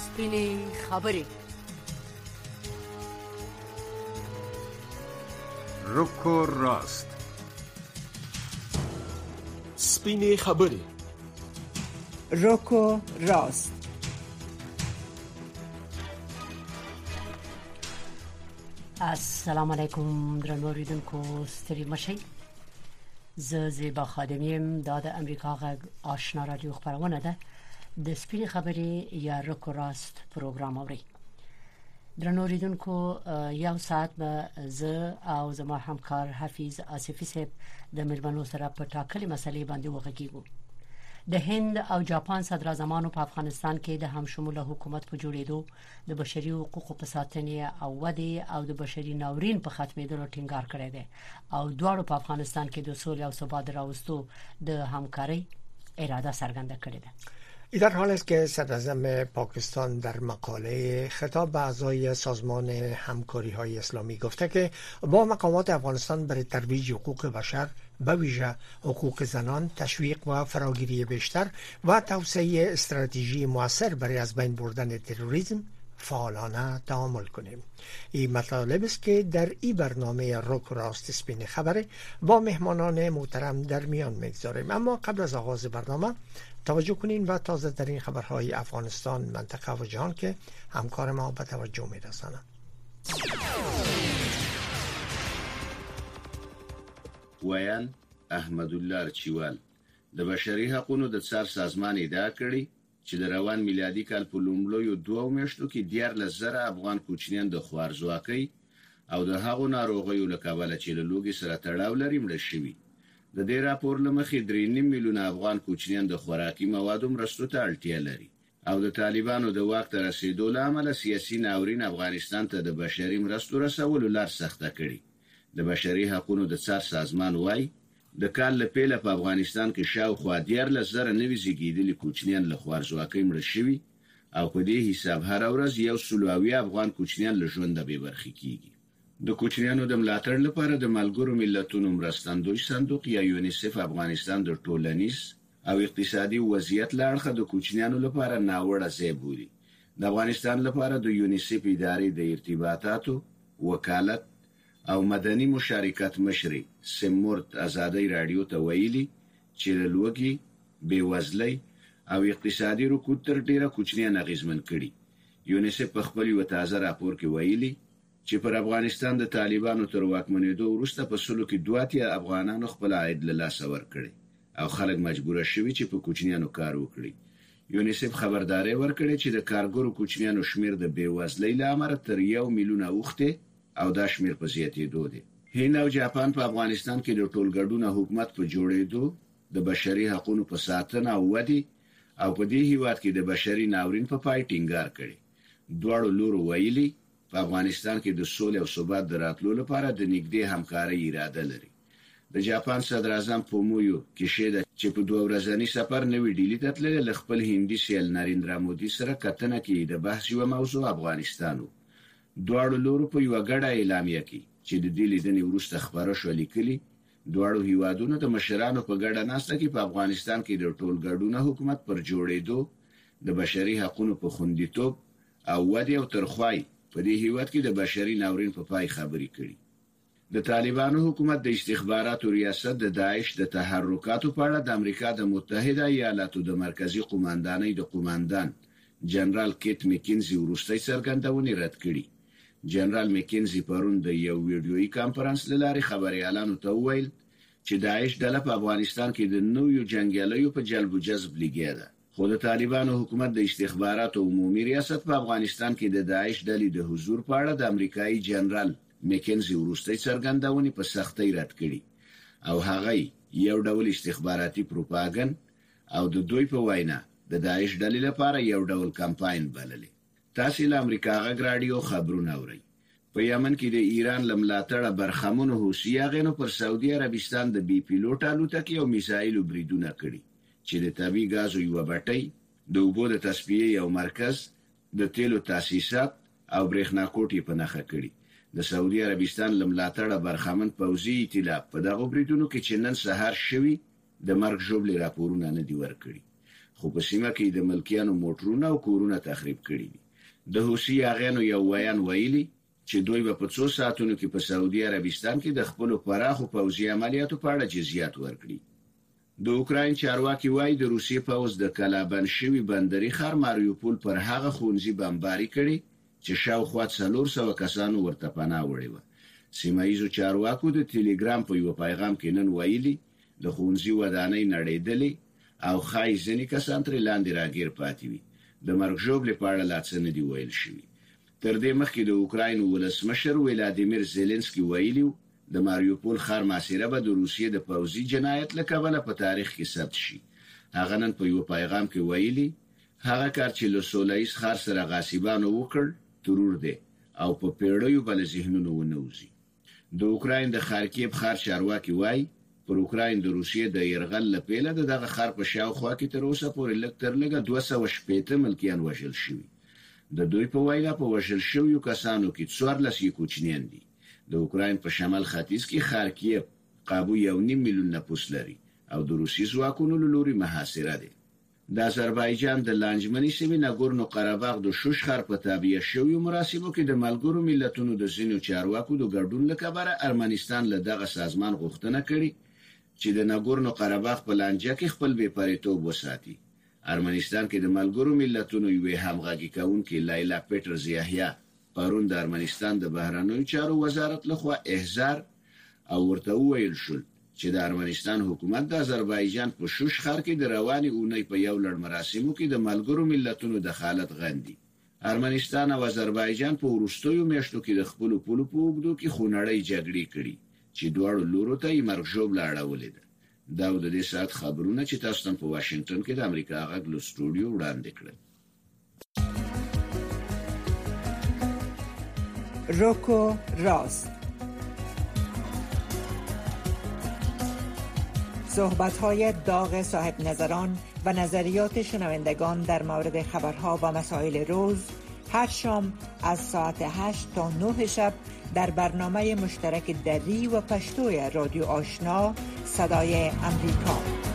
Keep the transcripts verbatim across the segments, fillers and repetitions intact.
سپینې خبرې. روکو راست. سپینې خبرې. روکو راست. السلام علیکم درنو اوریدونکو، ستړي مشئ. زه زیبا خادمیم. دا د امریکا غږ آشنا رادیو خبرونه ده. د سپینې خبرې یا روکو راست پروګرام اوري. درنو اوریدونکو، یو ساعت به زه او زما همکار حفیظ آصفی صاحب د ملمنو سره په ټاکلې مسلې باندې وغږیږو. د هند او جاپان صدراعظمانو په افغانستان کې د همشموله حکومت په جوړېدو، د بشري حقوقو په ساتنې او ودې او د بشري ناورین په ختمېدلو ټینګار کړی دی او دواړو په افغانستان کې د سولې او ثبات راوستو د همکارۍ اراده څرګنده کړې ده. این در حال است که صدراعظم پاکستان در مقاله خطاب به اعضای سازمان همکاری های اسلامی گفته که با مقامات افغانستان برای ترویج حقوق بشر به ویژه حقوق زنان، تشویق و فراگیری بیشتر و توسعه استراتژی موثر برای از بین بردن تروریسم فعالانه تعامل کنیم. این مطالب است که در این برنامه روکو راست سپین خبره با مهمانان محترم در میان میگذاریم. اما قبل از آغاز برنامه توجه کنین و تازه در این خبرهای افغانستان، منطقه و جهان که همکار ما به توجه میرسانند. ویان احمد الله چوال د بشري حقوقو د څار سازمان ادعا کړي چې د روان میلادي کال په لومړیو دوه میاشتو کې دیارلس زره افغان کوچنیان د خوارځواکۍ او د هغو ناروغیو له کبله چې له لوږې سره تړاو لري مړه شوي. د دې راپور له مخې درې نیم میلیونه افغان کوچنیان د خوراکي موادو مرستو ته اړتیا لري او د طالبانو د واک ته رسیدو له امله سیاسي ناورین افغانستان ته د بشري مرستو رسولو لار سخته کړي. د بشري حقوقو د څار سازمان وايي د کال له پیله په افغانستان کې شاوخوا دیارلس زره نوي زیږیدلي کوچنیان له خوارځواکۍ مړه شوي او په دې حساب هر ورځ یو سل اویا افغان کوچنیان له ژونده بې برخې کیږي. د کوچنیانو د ملاتړ لپاره د ملګرو ملتونو مرستندوی صندوق یا یونیسف افغانستان د ټولنیز او اقتصادي وضعیت له اړخه د کوچنیانو لپاره ناوړه ځای بولي. د افغانستان لپاره د یونیسف ادارې د ارتباطاتو، وکالت او مدني مشارکت مشري سمورت ازادي رادیو ته ویلي چې لوګي، بېوزلۍ او اقتصادي رکود تر ډیره کوچنیان اغیزمن کړي. یونیسف په خپل یو تازه راپور کې ویلي چې پر افغانستان د طالبانو تر واکمنېدو وروسته په سلو کې دوه اتیا افغانانو خپل عاید له لاسه ورکړي او خلک مجبور شوي چې په کوچنیانو کار وکړي. یونیسف خبرداري ورکړي چې د کارګرو کوچنیانو شمیر د بېوزلۍ له امله تر یو میلیون اوخته او دا شمیر په زیاتېدو دی. هند او جاپان په افغانستان کې د ټولګډونه حکومت په جوړېدو، د بشري حقوقو په ساتنه او ودې او په دې هیواد کې د بشري ناورین په پای ټینګار کړي. دواړو لورو ویلي په افغانستان کې د سولې او ثبات د راتلو لپاره د نږدې همکارۍ اراده لري. د جاپان صدراعظم فومیو کیشیدا چې په دوه ورځني سفر نوې ډیلي ته تللی، له خپل هندي سیال نریندرا مودي سره کتنه کې د بحث یوه موضوع افغانستان و. دواړو لورو په یوه ګډه اعلامیه کې چې د دې لیدنې وروسته خبره شوه لیکلي، دواړو هیوادونو د مشرانو په ګډه ناسته کې په افغانستان کې د ټولګډونه حکومت پر جوړېدو، د بشري حقوقو په خوندیتوب او ودې او ترخوای په دې هیواد کې د بشري ناورین په پای خبرې کړي. د طالبانو حکومت د استخباراتو ریاست د داعش د تحرکاتو په اړه د امریکا د متحده ایالاتو د مرکزی قوماندانۍ د قوماندان جنرال کیت میکینزي وروستۍ څرګندونې رد کړي. جنرال میکینزي پرون د یو ویډیویي کانفرنس له لارې خبريالانو ته وویل چې داعش ډله په افغانستان کې د نویو جنگیالیو په جلب و جذب لګیا ده. خو د طالبانو حکومت د استخباراتو عمومي ریاست په افغانستان کې د داعش ډلې د حضور په اړه د امریکایي جنرال میکینزي وروستۍ څرګندونې په سختۍ رد کړي او هغه یو ډول استخباراتي پروپاګند او د دوی په وینا د داعش ډلې لپاره یو ډول کمپاین بللې. تاسو له امریکا غږ رادیو خبرونه اورئ. په یمن کې د ایران لملاتړه برخمنو حوثیانو پر سعودي عربستان د بي پیلوټ الوتکې او میزایلو بریدونه کړي چې د طبي غازو یو بټۍ، د اوبو د تصفیې یو مرکز، د تیلو تاسیسات او برېښنا کوټې په نښه کړي. د سعودي عربستان لملاتړه برخمن پوځي ائتلاف په دغه بریدونو کې چې نن سهار شوي د مرګ ژوبلې راپورونه نه دي ورکړي. خو په سیمه کې د ملکیانو موټرونه او کورونه تخریب کړي دي. د حوثي اغیانو یو ویان ویلي چې دوی په څو ساعتونو کې په سعودي عربستان کې د خپل پراخو پوځي عملیاتو په اړه جزئیات ورکړي. د اوکراین چارواکي وایي د روسیې پوځ د کلابند شوی بندري ښار ماریوپول پر هغه خونځي بمباري کړي چې شاوخوا څلور سوه کسانو ورته پناه وړي و. سیمایي چارواکو د ټلګرام په یو پیغام کې نن ویلي د خونځي ودانۍ نړیدلې او خای ځینې کسان ترې لاندې راګیر پاتې وي. د مرګ ژوبلې په اړه لا څه نه دی ویل شوي. تر دې مخکې د اوکراین ولسمشر ولادیمیر زيلنسکي ویلي د ماریوپول ښار محاصره به د روسیې د پوځي جنایت له کبله په تاریخ کې ثبت شي. هغه نن په یو پیغام کې ویلي هغه کار چې له سولایس ښار سره غاصبانو وکړ ترور دی او په پیړیو بل ذهنونو ونوزي. د اوکراین د خارکیف ښار چارواکي وایي پر اوکراین د روسیې د يرغل لپاره دغه ښار په شاوخوا کې تر اوسه پورې لږ تر لږه دوه سوه شپږ ملکیان وژل شوي. د دوی په وینا په وژل شویو کسانو کې څوارلس یې کوچنیان دي. د اوکراین په شمال ختیځ کې خارکیف قابو یو نیم میلیون نفوس لري او د روسي ځواکونو له لوري محاصره ده. د آذربایجان د لانجمني سیمې ناګورنو قرهباغ د شوش ښار په تابعیت شویو مراسمو کې د ملګرو ملتونو د ځینو چارواکو د ګډون لپاره ارمنستان له دغه سازمان غوښتنه کړې چې د ناګورنو قرهباغ په لانجه کې خپل بېپریتوب وساتي. ارمنستان کې د ملګرو ملتونو یوې همغږي کوونکې لایلا پیټرز یحیی پرون د ارمنستان د بهرنیو چارو وزارت لخوا احضار او ورته ویل شول چې د ارمنستان حکومت د آذربایجان په شوش ښار کې د رواني اونۍ په یو لړ مراسمو کې د ملګرو ملتونو دخالت غندي. ارمنستان او آذربایجان په وروستیو میاشتو کې د خپل پولو په اوږدو کې خونړۍ جګړې کړې چې دواړو لورو ته یې مرګ ژوبله اړولې ده. دا د دې ساعت خبرونه چې تاسو ته په واشنگټن کې د امریکا غږ له سټوډیو وړاندې کړل. روکو راست، صحبت‌های داغ صاحب نظران و نظریات شنوندگان در مورد خبرها و مسائل روز هر شام از ساعت هشت تا نه شب در برنامه مشترک دری و پشتوی رادیو آشنا صدای امریکا.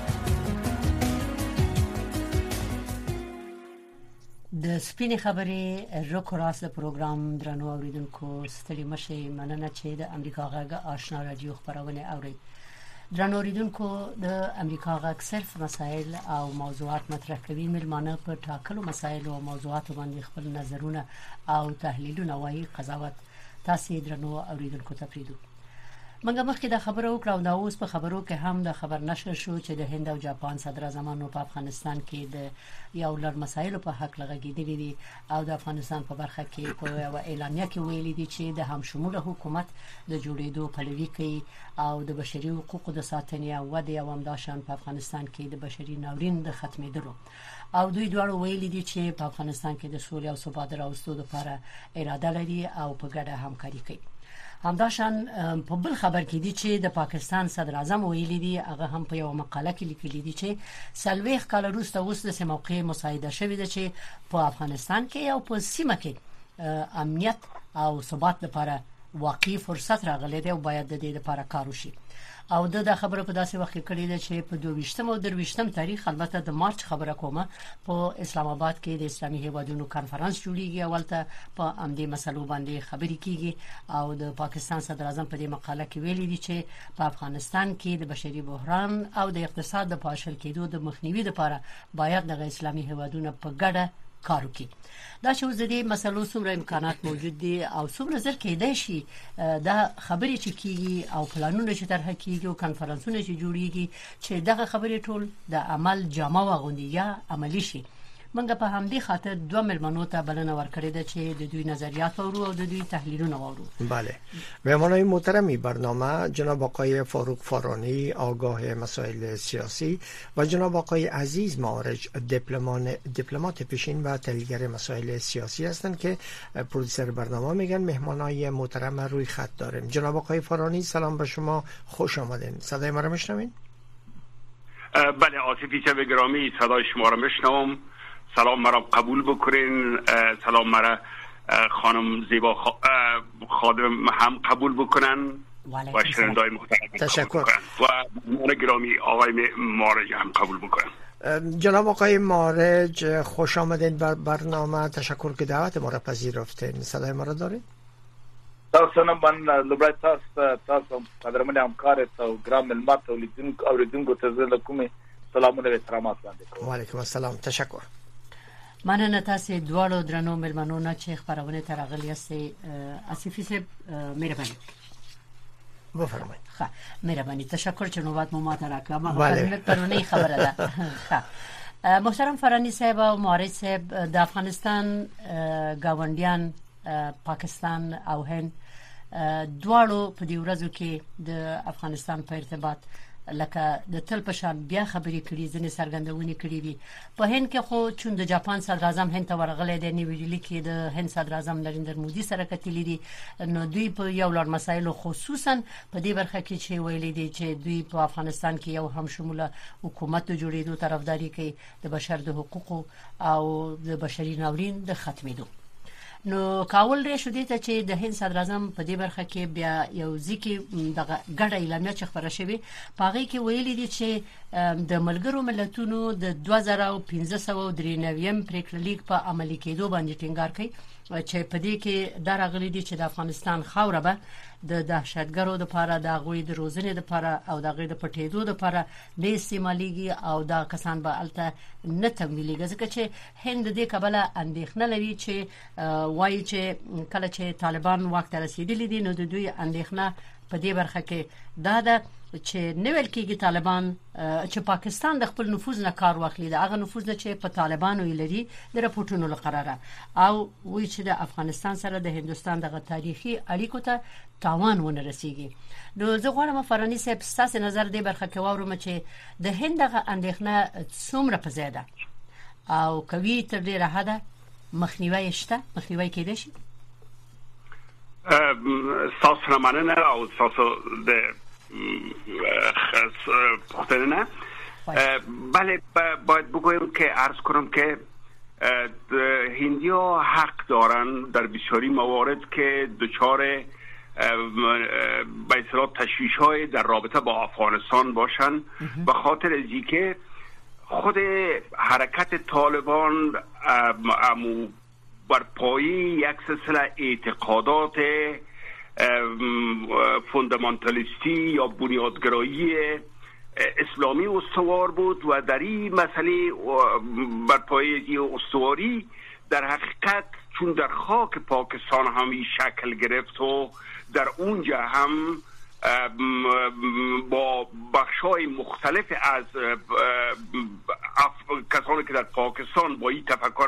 د سپینې خبرې روکو راست پروګرام درنو اوریدونکو ستړي مشي مننه چې د امریکا غږ آشنا رادیو خبرونه اوري. درنو اوریدونکو د امریکا غږ صرف مسائل او موضوعات مطرح کوي. ملمانه په ټاکلو مسائل او موضوعات باندې خپل نظرونه او تحلیلونه وايي. قضاوت تاسو درنو اوریدونکو ته پریدو. منګه مخکې د خبرو کړو دا اوس په خبرو کې هم د خبر نشر شو چې د هند او جاپان صدر اعظمانو په افغانستان کې د یو لړ مسایلو په حق لغږیدلي دي او د افغانستان په برخه کې په یو اعلامیه کې ویلي دي چې د همشموله حکومت د جوړېدو پلوي کوي او د بشري حقوقو د ساتنې او ودې او همداشان په افغانستان کې د بشري ناورین د ختمېدلو او دوی دواړو ویلي دي چې په افغانستان کې د سولې او ثبات راوستلو لپاره اراده لري او په ګډه همکاري کوي. همداشان په بل خبر کې دي چې د پاکستان صدر اعظم ویلي دي، هغه هم په یو مقاله کې لیکلي دي چې سلويخ کال وروسته اوس د موقع مساعده شوې ده چې په افغانستان کې او په سیمه کې امنیت او ثبات لپاره واقعي فرصت راغلی دی او باید د دې لپاره کار وشي. او د خبرو په داسې وخت کې کړي ده چې په دوه ویشتم او درې ویشتم تاریخ البته د مارچ خبره کومه په اسلام آباد کې د اسلامي هیوادونو کانفرنس جوړیږي او ولته په امدي مسلو باندې خبرې کیږي او د پاکستان صدر اعظم په دې مقاله کې ویلي دي چې په افغانستان کې د بشري بحران او د اقتصاد د پاشل کېدو د مخنیوي لپاره باید د اسلامي هیوادونو په ګډه کار وکړي. دا چې د دې مسلو څومره امکانات موجود دي او څومره زر کېدای شي دا خبرې چې کیږي او پلانونه چې طرح کیږي او کانفرنسونه چې جوړیږي چې دغه خبرې ټول د عمل جامه واغوندي یا عملی شي. منګه په همدې خاطر دوه ملمنو ته بلنه ورکړې ده چې د دوی نظریات او او د دوی تحلیلونه وورو. بله. مهمانای محترمی برنامه جناب آقای فاروق فارانی آگاه مسائل سیاسی و جناب آقای عزیز معارج دیپلمات پیشین و تحلیلگر مسائل سیاسی هستند که پرودوسر برنامه میگن مهمانای محترم روی خط داریم. جناب آقای فارانی سلام به شما، خوش آمدین. صدای ما رو میشنوین؟ بله آصفی شب گرامی، صدای شما رو میشنوم. سلام مرا قبول بکنین، سلام مرا خانم زیبا خادم هم قبول بکنن و شنوندای محترم تشکر و مهمان گرامی آقای معارج هم قبول بکنن. جناب آقای مارج خوش آمدین بر برنامه. تشکر که دعوت ما را پذیرفتین. صدای ما را دارین؟ تاسو نه من لوبرای تاسو تاسو قدرمن همکارت او ګرام ملمت او لیدونکو اوریدونکو ته زه کومې سلامونه و احترامات وړاندې کوم. وعلیکم السلام. تشکر. مننه تاسو دواړو درنو ملمنو نه چې خبرونه ترغلی استي اسفی سے مهرباني بفرمایید. ښه مهرباني تشکر چې نوبت مو ماته راکړه. ما خدمت پرونی خبره ده. ښه محترم فرانی صاحب او مارج صاحب د افغانستان گاونډیان پاکستان او هند دواړو په دې ورځو کې د افغانستان په ارتباط لکه د تل په شان بیا خبرې کړي ځنې سرګندونې کړي وي. په هند کې خو چون د جاپان صدر اعظم هند ته ورغلی دی نیو ډیلی کې د هند صدر اعظم نریندر مودي سره کتلي دي نو دوی په یو لړ مسایلو خصوصا په دې برخه کې چې ویلي دي چې دوی په افغانستان کې یو هم شموله حکومت جوړېدو طرفداري کوي د بشر د حقوقو او د بشري ناورین د ختمېدو. نو کاول لري شو دي ته چې د هند صدر اعظم په دې برخه کې بیا یو ځکه د ګډه اعلامیه چې خبره شوی پاغي کې ویلي دي چې د ملګرو ملتونو د دوه زره پنځه سوه درې نویم پریکړه لیک په عملي کېدو باندې ټینګار کوي چې په دې کې درغلي دي چې د افغانستان خاوره به د دهشتګرو لپاره د غوي د روزنې لپاره او د غوي د پټېدو لپاره نه استعماليږي او دا کسان به الته نه تمویلېږي ځکه چې هند دې کبله اندېښنه لري چې وایي چې کله چې طالبان واک ته رسیدلي دي نو د دوی اندېښنه په دې برخه کې دا ده چې نویل کېږي طالبان چې پاکستان د خپل نفوذ نه کار واخلي دا هغه نفوذ نه چې په طالبانو یې لري د راپورټونو لقراره او وایي چې د افغانستان سره د هندستان دغه تاریخي اړیکو ته تاوان ونه رسیږي. نو زه غواړم فرانی صاحب ستاسو نظر دې برخه کې واورم چې د هند دغه اندېښنه څومره په زیاده او کوي تر ډیره حده مخنیوي شته مخنیوي کېدای شي. تاسو مننه او تاسو د پختنه بله باید بگویم که عرض کنم که هندیا حق دارن در بسیاری موارد که دچار به اصطلاح تشویش های در رابطه با افغانستان باشن به خاطر از اینکه خود حرکت طالبان امو بر پایه یک سلسله اعتقادات فوندامنتالیستی یا بنیادگرایی اسلامی استوار بود و در این مسئله بر پایه استواری در حقیقت چون در خاک پاکستان هم این شکل گرفت و در اونجا هم با بخشای مختلف از کسانی که در پاکستان با این تفکر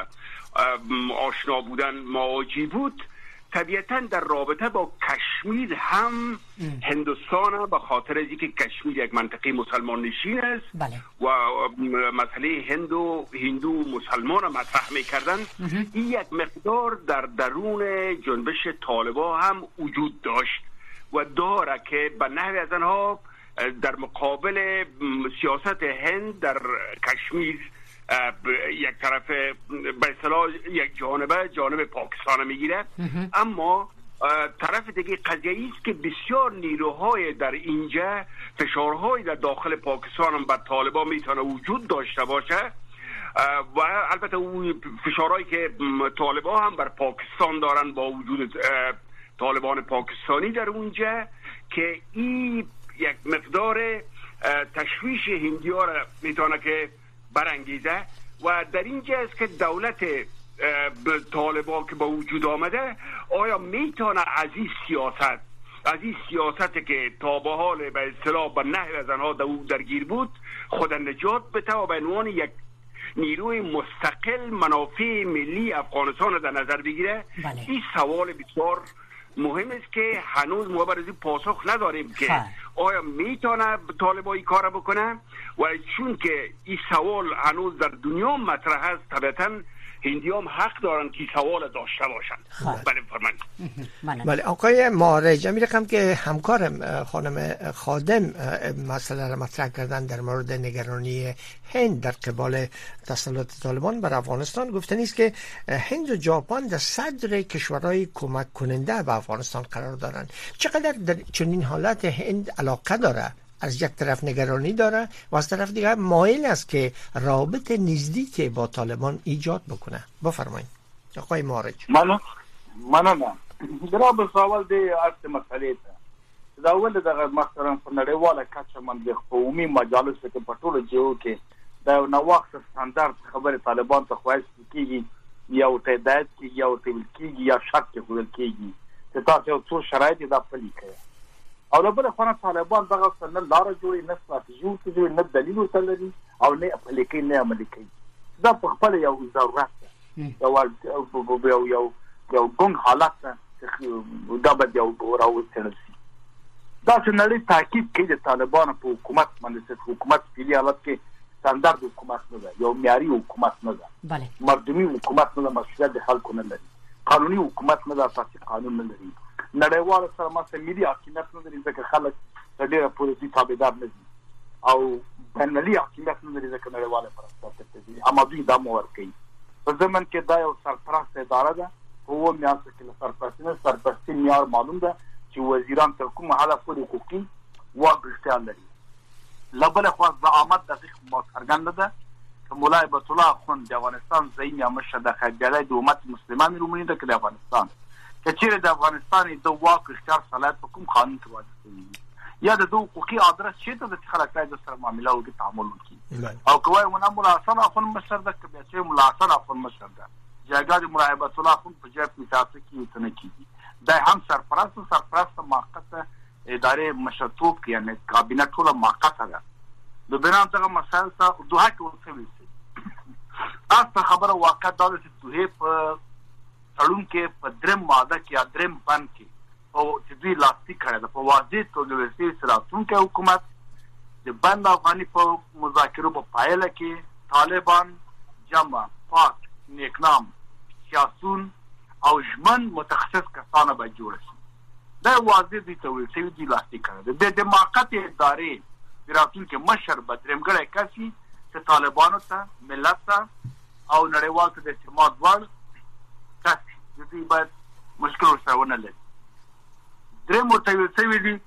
آشنا بودن مواجه بود طبیعتا در رابطه با کشمیر هم هندوستان به خاطر از اینکه کشمیر یک منطقه مسلمان نشین است بله. و مسئله هندو هندو مسلمان را مطرح میکردن این یک مقدار در درون جنبش طالبان هم وجود داشت و داره که به نحوی از آنها در مقابل سیاست هند در کشمیر یک طرف به اصطلاح یک جانبه جانب پاکستان میگیره اما طرف دیگه قضیه است که بسیار نیروهای در اینجا فشارهای در داخل پاکستان هم بر طالبان میتونه وجود داشته باشه و البته اون فشارهایی که طالبان هم بر پاکستان دارن با وجود طالبان پاکستانی در اونجا که این یک مقدار تشویش هندی‌ها را میتونه که برانگیزه و در اینجا است که دولت طالبان که با وجود آمده آیا میتونه از این سیاست از این سیاستی که تا به حال به اصطلاح به نحو از آنها درگیر بود خود نجات بده و به عنوان یک نیروی مستقل منافع ملی افغانستان را در نظر بگیره. بله. این سوال بسیار مهم است که هنوز ما برای پاسخ نداریم که خب. آیا میتونه طالبان این کار بکنه و چون که این سوال هنوز در دنیا مطرح است طبعا هندیام حق دارن که سوال داشته باشن. بله فرمایید. بله آقای مارج می رقم که همکارم خانم خادم مسئله را مطرح کردن در مورد نگرانی هند در قبال تسلط طالبان بر افغانستان گفتنی است که هند و ژاپن در صدر کشورهای کمک کننده به افغانستان قرار دارند. چقدر در چنین حالت هند علاقه داره از یک طرف نگرانی داره و از طرف دیگر مایل است که رابط نزدیک با طالبان ایجاد بکنه. بفرمایید آقای مارج. من من نه درا به سوال دی ارت مسئله ته دا ول دغه مثلا په نړیواله کچه باندې قومي مجالس کې په ټولو جهو کې دا نو وخت ستاندرد خبره طالبان ته خواهش کیږي یا او ته دایت کې یا او ته کیږي یا شک کې خول کیږي چې تاسو څو شرایط دا پلي کړئ او له بل خوا طالبان دغه څنګه لار جوړي نه ستراتیژي جوړي نه دلیل وسلري او نه پلي کوي نه عملي کوي دا په خپل یو ضرورت دی یو یو یو یو ګون حالت دا به یو راوستل شي دا چې نړۍ تاکید کوي د طالبانو په حکومت باندې چې حکومت په حالت کې ستاندرد حکومت نه ده یو معیاري حکومت نه ده بله مردمي حکومت نه ده مسؤلیت د خلکو نه لري قانوني حکومت نه ده اساسي قانون نه لري نړیوال سره ماسه ملي حاکمیت نه لري ځکه خلک د ډېر پولیسي تابعدار نه دي او بینالي حاکمیت نه لري ځکه نړیواله پرسته دي اما دوی دا مو ورکوي په زمن کې دا یو سرپرست اداره ده هو میاس کې سرپرست نه سرپرستی معیار معلوم ده چې وزیران تر کومه حاله پورې حقوقي واک اختیار لري لبل خو د آمد د څرګند ده چې مولا عبد الله خون د افغانستان زعیم یا مشر د خبري د امت مسلمان رومني د افغانستان کچېره د افغانستان د واک اختیار صلاحیت په کوم قانون کې واجب یا د حقوقي ادرس چې ته د خلک د سره معاملې او تعامل وکړي او کوي ونه مولا حسن خون مشر د کبه چې مولا حسن خون مشر ده جګړه مراقبت الله خون په جهت میثاق کې وتنه کیږي دا هم سرپرست سرپرست موقته اداره مشرتوب کې یعنی کابینه ټول موقته ده د بنان څنګه مسائل ته دوه کې ورسوي تاسو خبره واقع دا چې دوه په تړون کې په درم ماده کې درم بند کې او چې دوی لاستیک کړی ده په واضح توګه ورسي سراتون کې حکومت د بند افغاني په مذاکرو په پایله کې طالبان جمع پاک نیکنام سیاسون او ژمن متخصص کسانه به جوړ شي دا واضح دي ته ویل چې دی لاستیک کړی ده د موقته ادارې راتون کې مشر بدرمګړی کسي چې طالبانو ته ملت ته او نړیوال ته د اعتماد وړ کسي د دې باید مشکل سره ونه لري درې مرتوی څه دي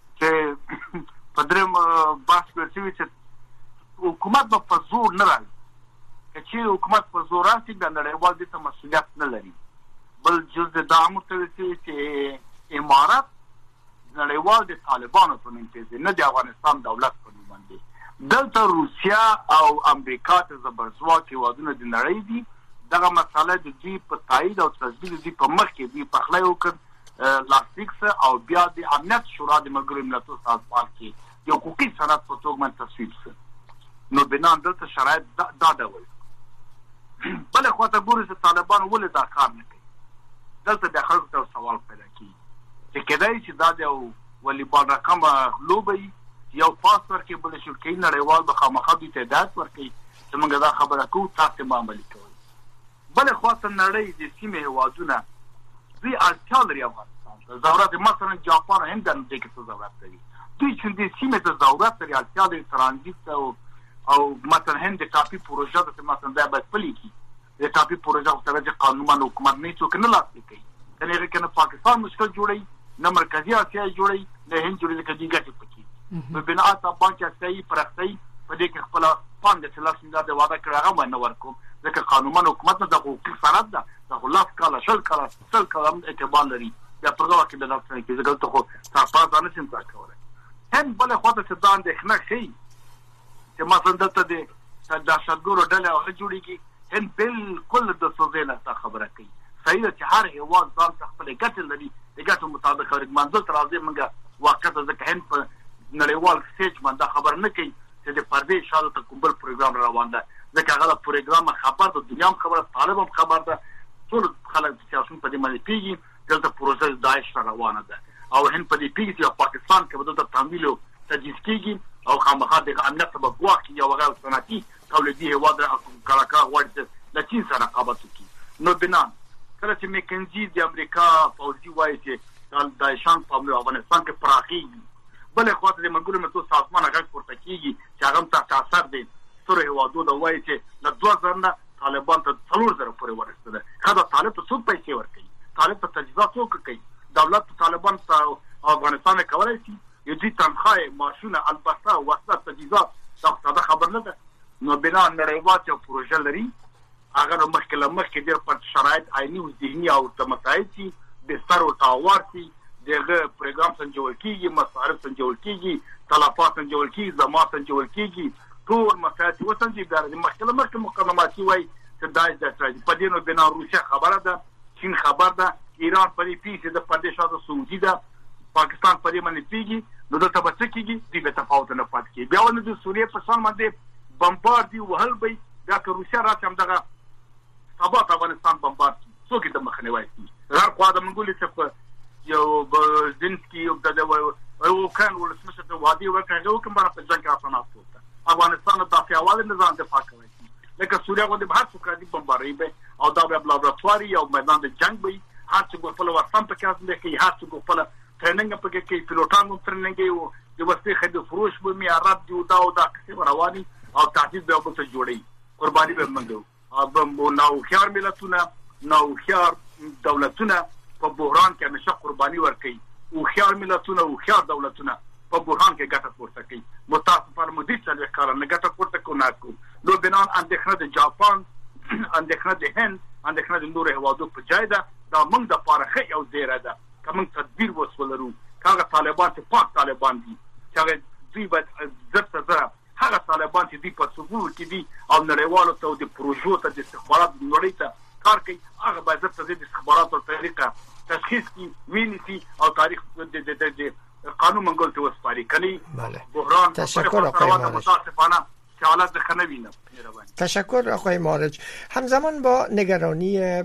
چې په درې باس ورسوي چې حکومت په زور نه راځي چې حکومت په زور راځي د نړیوال د مسؤلیت نه لري بل جز د دامو ته چې امارات نړیوال د طالبانو په نوم کې نه د افغانستان دولت په نوم باندې دلته روسیا او امریکا ته زبرځواک هیوادونه د نړۍ دي دغه مسله د دې په تایید او تثبیت دي په مخ کې دي په خلای وکړ لاستیکس او بیا د امنیت شورا د ملګرو ملتونو سازمان کې یو حقوقي سند په توګه من تصویب شو نو بنان دلته شرایط دا ډول بل خو ته ګورئ چې طالبان ولې دا کار نه کوي دلته د خلکو ته سوال پیدا کیږي چې کدای چې دا د والیبال رقم لوبي یو پاس ورکې بل شو کې نړیوال به خامخا د تعداد ورکې چې موږ دا خبره کوو تاسو معاملې کوي بل خو ته نړۍ د سیمه هوادونه دوی اړتیا لري افغانستان ضرورت مثلا جاپان هم د دې کې ضرورت لري دوی چې د سیمه ته ضرورت لري اړتیا لري ترانزیت او او مثلا هم د کافي پروژه د مثلا د باید پلي کی د کافي پروژه سره چې قانون حکومت نه څوک نه لاس کوي کنه کنه پاکستان مشکل جوړي نه مرکزی اسیا جوړي نه هند جوړي لکه دیګه چې پکې په بنا تا بانک اسیاي پرختي په دې کې خپل پاند چې لاس نه د وعده کړه هغه نه ورکوم ځکه قانون حکومت نه د حقوقي فرض ده د خلاف کاله شل کاله شل کاله اعتبار لري د پرګه کې د لاس نه کې ځکه ته خو تاسو نه څنګه کوله هم بل خو ته ځان د خنک شي چې مثلا دلته د داشتګورو ډله او جوړيږي هم بالکل د سوزنه تا خبره کوي صحیح ده چې هر یو ځان خپل ګټه لري د ګټو مطابق خبرې منځل تر راځي موږ واقعا ځکه هم په نړیوال سټیج باندې خبر نه کوي چې د پردې شاله ته کوم بل پروګرام روان ده ځکه هغه پروګرام خبر د دنیا خبره طالب هم خبر ده ټول خلک سیاسيون په دې باندې پیږي دلته پروسه داعش روانه ده او هند په دې پیږي چې پاکستان کې بدل ته تمویل او تجهیز کیږي او خامخا د امنیت سبب واقعي او غیر صنعتي تولیدي هواد کاراکا وړت د چین سره رقابت کوي نو بنان کله چې میکنزي د امریکا پولیسي وایي چې داعشان په افغانستان کې پراخي بل خو د ملګرو ملتونو سازمان هغه پورته کیږي چې هغه تحت اثر دي سره هوادو د وایي چې د دوه زره نه طالبان ته څلور زره پورې ورسېدل خدا طالب ته څو پیسې ورکړي طالب ته تجهیزات څوک کوي دولت طالبان ته افغانستان کولای شي یو دي تنخوا چای ماشین البته وسط تجهیزات دا ساده خبر نه ده. نو بنا نړیوال یو پروژه لري هغه مخکې له مخکې ډېر پټ شرایط عیني او ذهني او تمسایل شي بستر او تاوار شي دغه پروګرام سنجول کیږي مصارف سنجول کیږي تلفات سنجول کیږي زمات سنجول کیږي ټول مسایل چې وسنجي د مخکې له مخکې مقدمات وي چې دای د تراجي په دې نو بنا روسیا خبره ده چین خبر ده ایران په دې پیسې د پردیش او سعودي ده پاکستان په دې باندې پیږي نو د تبڅ کیږي دې به تفاوت نه پات کیږي بیا ونه د سوریه په سان باندې بمبار دی وهل به دا که روسیا راځي هم دغه ثبات افغانستان بمبار څوک د مخنیوي کوي هر خوا د منګولې څخه یو بزنسکی او د او کان ولسمشه د وادي ورکړي او کوم په ځان کې اسانه وته افغانستان د دافعوال نظام دفاع کوي لکه سوریه غو د بهر څخه راځي بمباري به او دا به لابراتواري او میدان د جنگ به هر څه په خپل ورسم په کې اسنه کې هر څه په خپل ټریننګ په کې کې پیلوټان مو ټریننګ او د وسته خدای فروش به می عرب دی او دا او دا څه رواني او تعدید به په څه جوړي قرباني به منګو او نو خيار ملتونه نو خيار دولتونه په بحران کې همیشه قرباني ورکړي او خيار ملتونه او خيار دولتونه په بحران کې ګټه پورته کوي متاسفانه مو دې څه کار نه ګټه پورته کو نه کو نو بنان اندېښنه د جاپان اندېښنه د هند اندېښنه د نور هوادو په ځای ده دا موږ د پارخه یو زیره ده کوم تدبیر وسولرو کاغه طالبان ته پاک طالبان دي چې دوی به زړه زړه هغه طالبان چې دی په څوګو کې دي او نړیوالو ته د پروژو ته د استخبارات نړۍ ته کار کوي هغه به زړه د استخبارات او طریقه تشخیص کی ویني او تاریخ د قانون منګول ته وسپاري کني بحران تشکر آقای مارج متاسفانه حالات خنوینه تشکر آقای مارج همزمان با نگرانی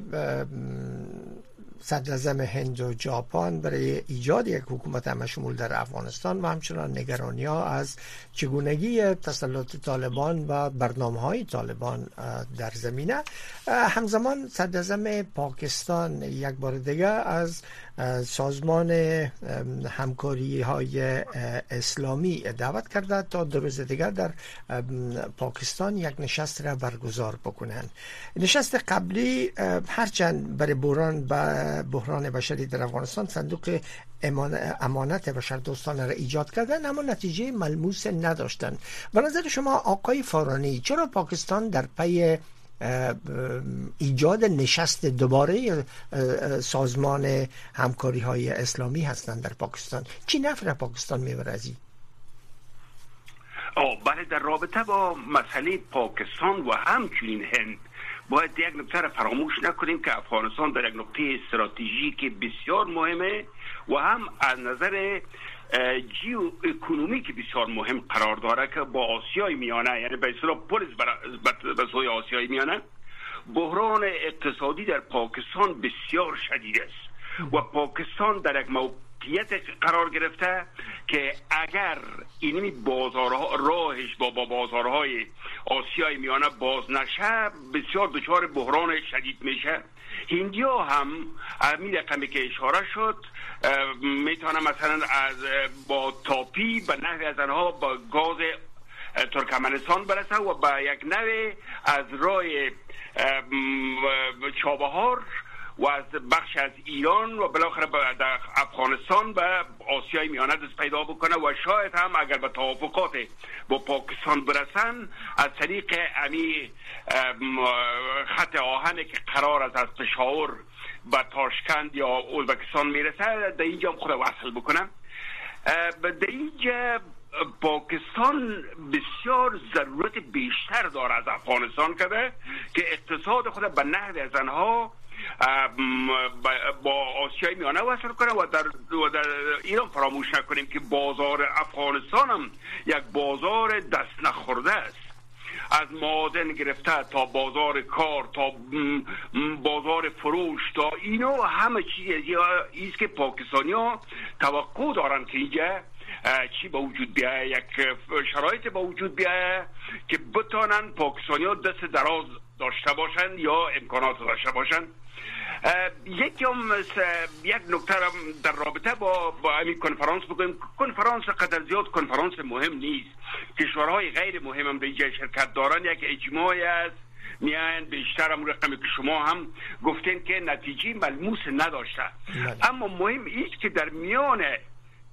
صدراعظم هند و ژاپن برای ایجاد یک حکومت همشمول در افغانستان و همچنان نگرانی‌ها از چگونگی تسلط طالبان و برنامه‌های طالبان در زمینه همزمان صدراعظم پاکستان یک بار دیگر از سازمان همکاری های اسلامی دعوت کرده تا دو روز دیگر در پاکستان یک نشست را برگزار بکنند. نشست قبلی هرچند برای بحران بحران بشری در افغانستان صندوق امانت بشردوستانه را ایجاد کردن اما نتیجه ملموس نداشتند. به نظر شما آقای فارانی چرا پاکستان در پی ایجاد نشست دوباره سازمان همکاری های اسلامی هستند در پاکستان؟ چی نفع پاکستان میبره از این؟ بله در رابطه با مسئله پاکستان و همچنین هند باید یک نکته را فراموش نکنیم که افغانستان در یک نقطه استراتژیک بسیار مهمه و هم از نظر جیو اکونومیک بسیار مهم قرار داره که با آسیای میانه یعنی به اصطلاح پلیس به سوی آسیای میانه بحران اقتصادی در پاکستان بسیار شدید است و پاکستان در یک موقعیت قرار گرفته که اگر اینمی بازارها راهش با, با بازارهای آسیای میانه باز نشه بسیار دچار بحران شدید میشه. هندیا هم همین رقمی که اشاره شد میتونه مثلا از با تاپی به نحو از آنها با گاز ترکمنستان برسه و به یک نوع از راه چابهار و از بخش از ایران و بالاخره در افغانستان به آسیای میانه دست پیدا بکنه و شاید هم اگر به توافقات با پاکستان برسن از طریق امی خط آهنی که قرار است از پشاور به تاشکند یا ازبکستان میرسه در اینجا هم خود وصل بکنم. در اینجا پاکستان بسیار ضرورت بیشتر داره از افغانستان کرده که اقتصاد خود به نحو از آنها با آسیای میانه وصل کنه و در, و در ایران فراموش نکنیم که بازار افغانستان هم یک بازار دست نخورده است. از معادن گرفته تا بازار کار تا بازار فروش تا اینو همه چیز ایست که پاکستانی ها توقع دارن که اینجا چی با وجود بیایه یک شرایط با وجود بیایه که بتانن پاکستانی ها دست دراز داشته باشن یا امکانات داشته باشن. یکی هم یک نکته در رابطه با با این کنفرانس بگویم. کنفرانس قدر زیاد کنفرانس مهم نیست. کشورهای غیر مهم هم در اینجا شرکت دارن. یک اجماعی است میان بیشتر هم رقمی که شما هم گفتین که نتیجه ملموس نداشته. اما مهم ایست که در میان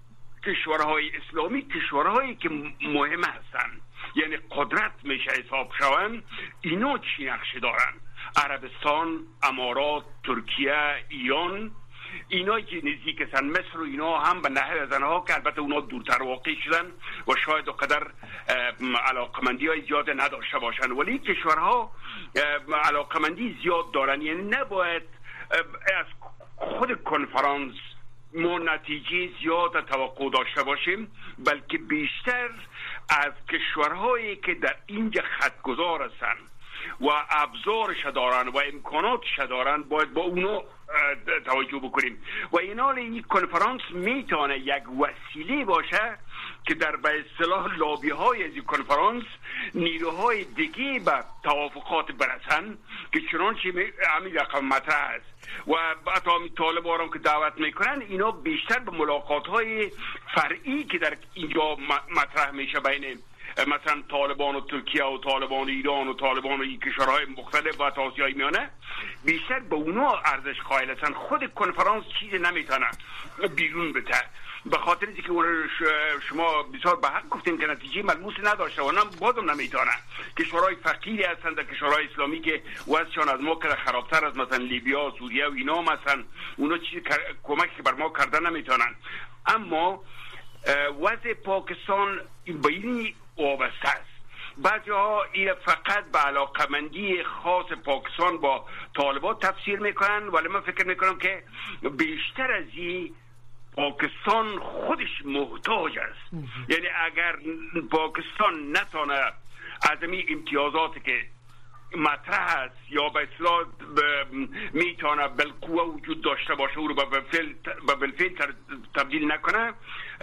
کشورهای اسلامی کشورهایی که مهم هستند، یعنی قدرت میشه حساب شوند، اینا چی نقشه دارن؟ عربستان، امارات، ترکیه، ایران، اینا که نزدیک هستن. مصر و اینا هم به نحو از آنها که البته اونا دورتر واقع شدن و شاید قدر علاقمندی های زیاد نداشته باشن، ولی کشورها علاقمندی زیاد دارن. یعنی نباید از خود کنفرانس ما نتیجه زیاد توقع داشته باشیم، بلکه بیشتر از کشورهایی که در اینجا خطگذار هستن و ابزارش دارن و امکاناتش دارن باید با اونا توجه بکنیم. و اینال این کنفرانس میتونه یک وسیله باشه که در به اصطلاح لابی های از این کنفرانس نیروهای دیگه به توافقات برسن که چنانچه همین رقم مطرح است. و حتی همین طالبان هم که دعوت میکنن، اینا بیشتر به ملاقات های فرعی که در اینجا مطرح میشه بین مثلا طالبان و ترکیه و طالبان و ایران و طالبان و این کشورهای مختلف و آسیای میانه، بیشتر به اونا ارزش قائل هستن. خود کنفرانس چیزی نمیتونه بیرون بده، به خاطر اینکه شما بسیار به حق گفتیم که نتیجه ملموس نداشته و هم بازم نمیتونه. کشورهای فقیری هستند در کشورهای اسلامی که وضعشان از ما که خرابتر از مثلا لیبیا، سوریه و اینا مثلا، اونا چیزی کمکی بر ما کردن نمیتونن. اما وضع پاکستان به این وابسته است. بعضی ها این فقط به علاقمندی خاص پاکستان با طالبان تفسیر میکنن، ولی من فکر میکنم که بیشتر از این پاکستان خودش محتاج است. یعنی اگر پاکستان نتونه از این امتیازاتی که مطرح است یا به اصطلاح میتونه بالقوه وجود داشته باشه او رو به بالفعل تبدیل نکنه،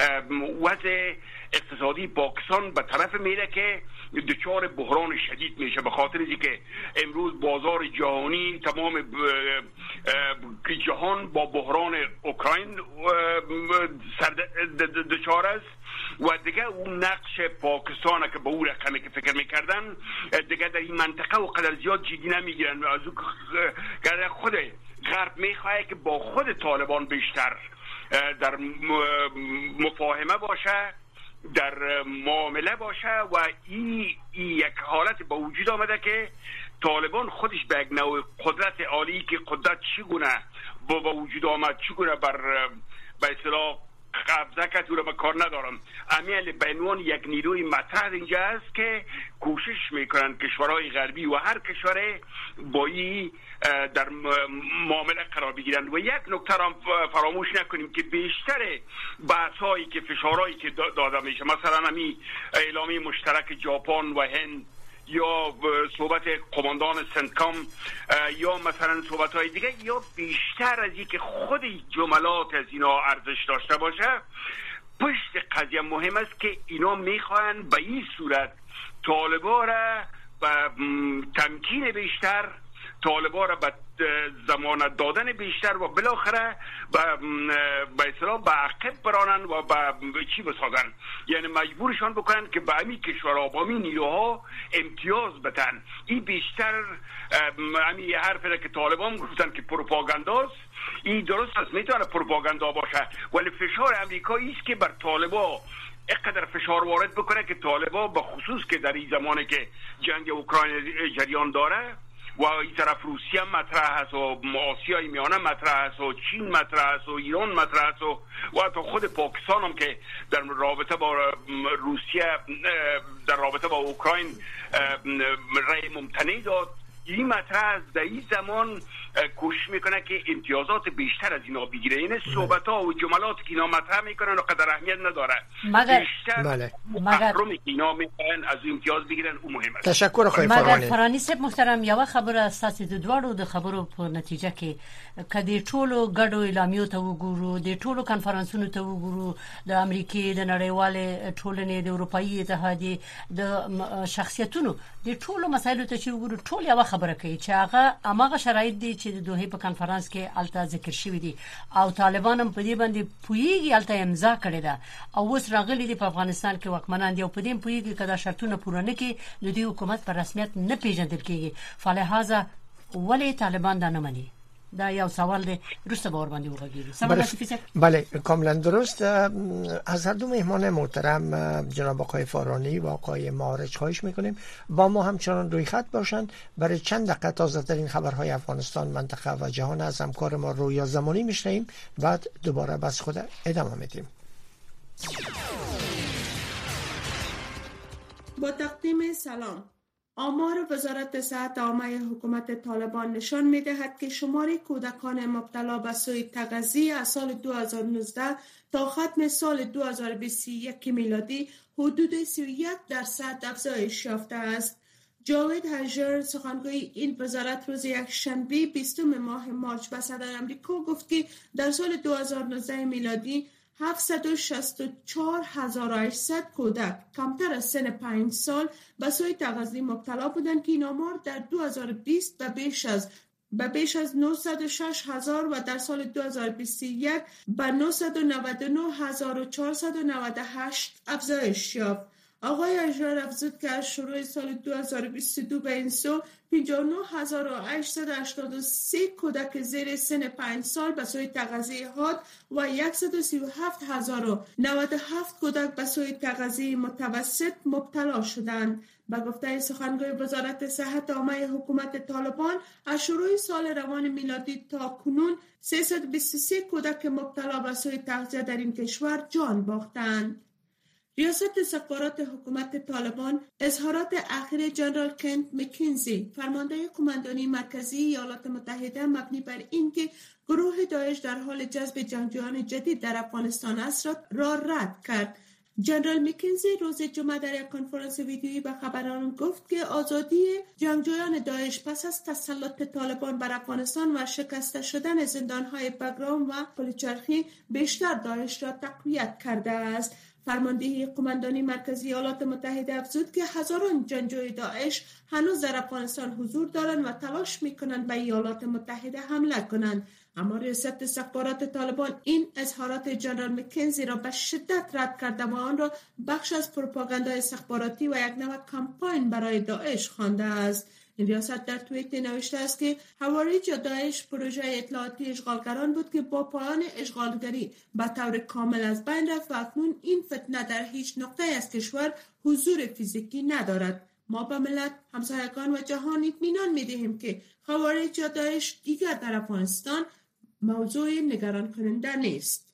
وضع اقتصادی پاکستان به طرف میره که دچار بحران شدید میشه، به خاطر اینکه امروز بازار جهانی، تمام جهان با بحران اوکراین دچار است و دیگه اون نقش پاکستان که به اون رقمی که فکر میکردن دیگه در این منطقه و قدر زیاد جدی نمیگیرن. از اون خود غرب میخواه که با خود طالبان بیشتر در مفاهمه باشه، در معامله باشه و این یک حالت با وجود آمده که طالبان خودش به یک نوع قدرت عالی که قدرت چگونه با وجود آمد، چگونه بر به اصطلاح قبضه کرد، رو به کار ندارم. امیل به عنوان یک نیروی مطرح اینجا است که کوشش میکنن کشورهای غربی و هر کشور با این در معامله قرار بگیرن. و یک نکته را فراموش نکنیم که بیشتر بحثایی که فشارهایی که داده میشه، مثلا همین اعلامیه مشترک ژاپن و هند یا صحبت قماندان سنتکام یا مثلا صحبت های دیگه، یا بیشتر از این که خود جملات از اینا ارزش داشته باشه، پشت قضیه مهم است که اینا میخواهن به این صورت طالبا را به تمکین بیشتر، طالبا را به ضمانت دادن بیشتر و بالاخره به اصطلاح به عقب برانن و به چی بسازن، یعنی مجبورشان بکنن که به همین کشورها با همین نیروها امتیاز بدن. این بیشتر همین حرفی که طالبان گفتن که پروپاگانداست، این درست است، میتونه پروپاگاندا باشه، ولی فشار امریکایی است که بر طالبا اینقدر فشار وارد بکنه که طالبا به خصوص که در این زمانی که جنگ اوکراین جریان داره و این طرف روسیه مطرح است و آسیای میانه مطرح است و چین مطرح است و ایران مطرح است و حتی خود پاکستان هم که در رابطه با روسیه در رابطه با اوکراین رأی ممتنع داد، این مطرح است. در این زمان کوشش میکنه که امتیازات بیشتر از اینا بگیره. این صحبت ها و جملات که اینا مطرح میکنن و قدر اهمیت نداره، مگر بیشتر بله. احرامی که اینا میکنن از امتیاز بگیرن او مهم است. تشکر خواهی مگر فرانی فرانی صاحب محترم، یو خبره اساسي د دوړو د خبرو په نتیجه کې کدي ټولو ګډو اعلامیو ته وګورو، د ټولو کانفرنسونو ته وګورو، د امریکای د نړیوالې ټولنې د اروپאי اتحادیې د شخصیتونو د ټولو مسایلو ته چې وګورو، ټول یو خبره کوي چې هغه اماغه شرایط دي چې د دوه په کانفرنس کې الته ذکر شوی دي او طالبان هم په دې باندې پویږي، الته امضا کړی ده او اوس راغلي دي په افغانستان کې واکمنان دي او په دې پویږي کدا شرطونه پوره نه کړي د دې حکومت پر رسمیت نه پیژندل کیږي. فلهذا ولې طالبان دا نه مني؟ دا یو سوال دی رسته باور باندې وغږیږي. سمه ده؟ بله کاملا درست. از هر دو مهمان محترم جناب آقای فارانی و آقای مارج خواهش میکنیم با ما همچنان روی خط باشند برای چند دقیقه تازه ترین خبرهای افغانستان، منطقه و جهان از همکار ما رویا زمانی میشنیم، بعد دوباره بس خود ادامه میدیم. با تقدیم سلام. آمار وزارت صحت عامه حکومت طالبان نشان می‌دهد که شمار کودکان مبتلا به سوء تغذیه از سال دو هزار و نوزده تا ختم سال دو هزار و بیست و یک میلادی حدود سی و یک درصد افزایش یافته است. جاوید هاجر سخنگوی این وزارت روز یکشنبه بیستم ماه مارچ به صدای آمریکا گفت که در سال دو هزار و نوزده میلادی هفتصد و شصت و چهار هزار و هشتصد کودک کمتر از سن پنج سال به سوء تغذیه مبتلا بودند که این آمار در دو هزار و بیست به بیش از به بیش از نهصد و شش هزار و در سال دو هزار و بیست و یک به نهصد و نود و نه هزار و چهارصد و نود و هشت افزایش یافت. آقای اژار افزود که از شروع سال دو هزار و بیست و دو به این سو پنجاه و نه هزار و هشتصد و هشتاد و سه کودک زیر سن پنج سال به سوی تغذیه حاد و صد و سی و هفت هزار و نود و هفت کودک به سوی تغذیه متوسط مبتلا شدند. به گفته سخنگوی وزارت صحت عامه حکومت طالبان از شروع سال روان میلادی تا کنون سیصد و بیست و سه کودک مبتلا به سوی تغذیه در این کشور جان باختند. ریاست استخبارات حکومت طالبان اظهارات اخیر جنرال کنت مکینزی فرمانده کماندانی مرکزی ایالات متحده مبنی بر اینکه گروه داعش در حال جذب جنگجویان جدید در افغانستان است را رد کرد. جنرال مکینزی روز جمعه در یک کنفرانس ویدیویی به خبران گفت که آزادی جنگجویان داعش پس از تسلط طالبان بر افغانستان و شکست شدن زندانهای بگرام و پلچرخی بیشتر داعش را تقویت کرده است. فرماندهی قماندانی مرکزی ایالات متحده افزود که هزاران جنگجوی داعش هنوز در افغانستان حضور دارند و تلاش میکنند به ایالات متحده حمله کنند. اما ریاست استخبارات طالبان این اظهارات جنرال مکینزی را به شدت رد کرده و آن را بخش از پروپاگاندای استخباراتی و یک نوع کمپاین برای داعش خوانده است. این ریاست در توییت نوشته است که حوارج داعش پروژه اطلاعاتی اشغالگران بود که با پایان اشغالگری به طور کامل از بین رفت و اکنون این فتنه در هیچ نقطه از کشور حضور فیزیکی ندارد. ما به ملت، همسایگان و جهان اطمینان می‌دهیم که حوارج داعش دیگر در افغانستان موضوع نگران کننده نیست.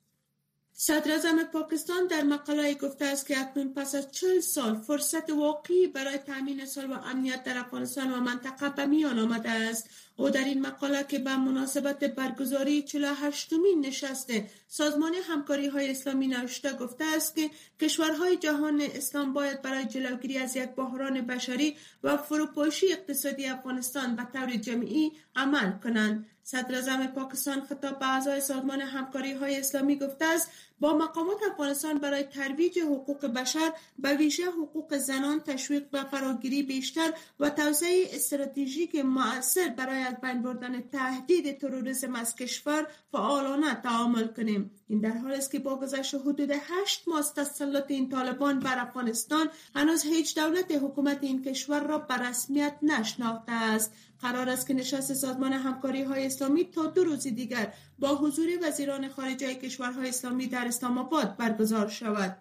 صدر اعظم پاکستان در مقاله گفته است که اکنون پس از چهل سال فرصت واقعی برای تامین صلح و امنیت در افغانستان و منطقه به میان آمده است. او در این مقاله که به مناسبت برگزاری چهل و هشتمین نشست سازمان همکاری های اسلامی نوشته گفته است که کشورهای جهان اسلام باید برای جلوگیری از یک بحران بشری و فروپاشی اقتصادی افغانستان به طور جمعی عمل کنند. صدر اعظم پاکستان خطاب به اعضای سازمان همکاری های اسلامی گفته است با مقامات افغانستان برای ترویج حقوق بشر به ویژه حقوق زنان تشویق به فراگیری بیشتر و توسعه استراتژیک مؤثر برای از بین بردن تهدید تروریسم از کشور فعالانه تعامل کنیم. این در حالی است که با گذشت حدود هشت ماه از تسلط این طالبان بر افغانستان هنوز هیچ دولت حکومت این کشور را به رسمیت نشناخته است. قرار است که نشست سازمان همکاری های اسلامی تا دو روز دیگر با حضور وزیران خارجه کشورهای اسلامی در اسلام آباد برگزار شود.